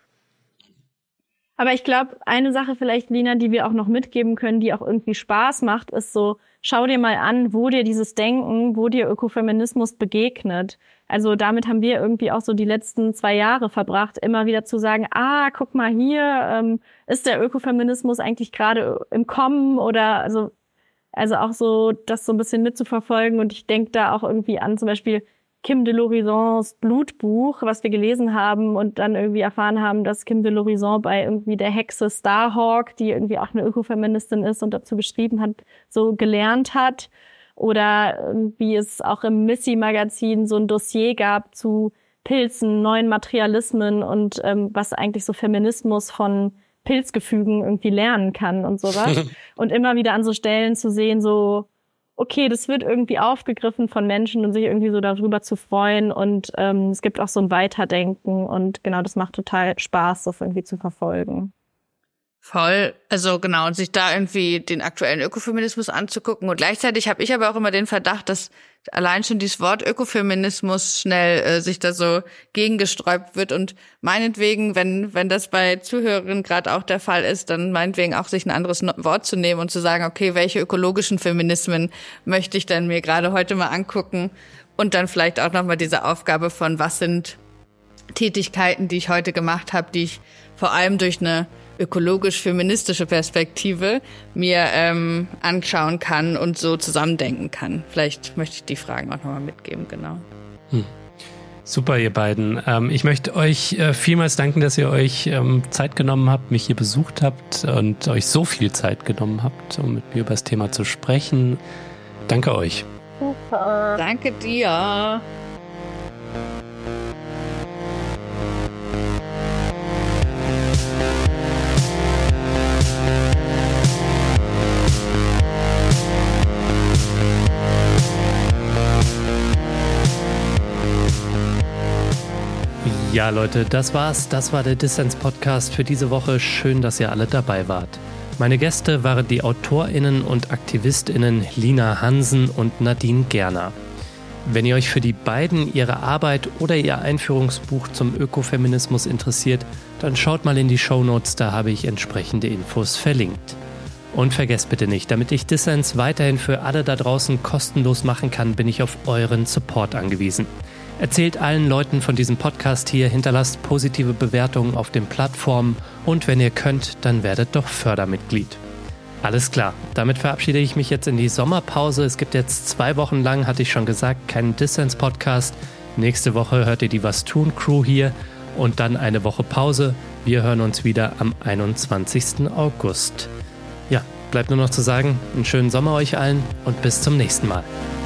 Aber ich glaube, eine Sache vielleicht, Lina, die wir auch noch mitgeben können, die auch irgendwie Spaß macht, ist so, schau dir mal an, wo dir dieses Denken, wo dir Ökofeminismus begegnet. Also damit haben wir irgendwie auch so die letzten 2 Jahre verbracht, immer wieder zu sagen, guck mal hier, ist der Ökofeminismus eigentlich gerade im Kommen oder also auch so, das so ein bisschen mitzuverfolgen. Und ich denke da auch irgendwie an zum Beispiel Kim de l'Horizons Blutbuch, was wir gelesen haben und dann irgendwie erfahren haben, dass Kim de l'Horizon bei irgendwie der Hexe Starhawk, die irgendwie auch eine Ökofeministin ist und dazu geschrieben hat, so gelernt hat. Oder wie es auch im Missy-Magazin so ein Dossier gab zu Pilzen, neuen Materialismen und was eigentlich so Feminismus von Pilzgefügen irgendwie lernen kann und sowas. Und immer wieder an so Stellen zu sehen, so okay, das wird irgendwie aufgegriffen von Menschen und sich irgendwie so darüber zu freuen und es gibt auch so ein Weiterdenken und genau, das macht total Spaß, das irgendwie zu verfolgen. Voll, also genau, und sich da irgendwie den aktuellen Ökofeminismus anzugucken und gleichzeitig habe ich aber auch immer den Verdacht, dass allein schon dieses Wort Ökofeminismus schnell sich da so gegengesträubt wird und meinetwegen, wenn das bei Zuhörerinnen gerade auch der Fall ist, dann meinetwegen auch sich ein anderes Wort zu nehmen und zu sagen, okay, welche ökologischen Feminismen möchte ich denn mir gerade heute mal angucken und dann vielleicht auch nochmal diese Aufgabe von, was sind Tätigkeiten, die ich heute gemacht habe, die ich vor allem durch eine ökologisch-feministische Perspektive mir anschauen kann und so zusammendenken kann. Vielleicht möchte ich die Fragen auch nochmal mitgeben, genau. Super, ihr beiden. Ich möchte euch vielmals danken, dass ihr euch Zeit genommen habt, mich hier besucht habt und euch so viel Zeit genommen habt, um mit mir über das Thema zu sprechen. Danke euch. Super. Danke dir. Ja, Leute, das war's. Das war der Dissens-Podcast für diese Woche. Schön, dass ihr alle dabei wart. Meine Gäste waren die AutorInnen und AktivistInnen Lina Hansen und Nadine Gerner. Wenn ihr euch für die beiden, ihre Arbeit oder ihr Einführungsbuch zum Ökofeminismus interessiert, dann schaut mal in die Shownotes, da habe ich entsprechende Infos verlinkt. Und vergesst bitte nicht, damit ich Dissens weiterhin für alle da draußen kostenlos machen kann, bin ich auf euren Support angewiesen. Erzählt allen Leuten von diesem Podcast hier, hinterlasst positive Bewertungen auf den Plattformen und wenn ihr könnt, dann werdet doch Fördermitglied. Alles klar, damit verabschiede ich mich jetzt in die Sommerpause. Es gibt jetzt 2 Wochen lang, hatte ich schon gesagt, keinen Dissens-Podcast. Nächste Woche hört ihr die Was tun Crew hier und dann eine Woche Pause. Wir hören uns wieder am 21. August. Ja, bleibt nur noch zu sagen, einen schönen Sommer euch allen und bis zum nächsten Mal.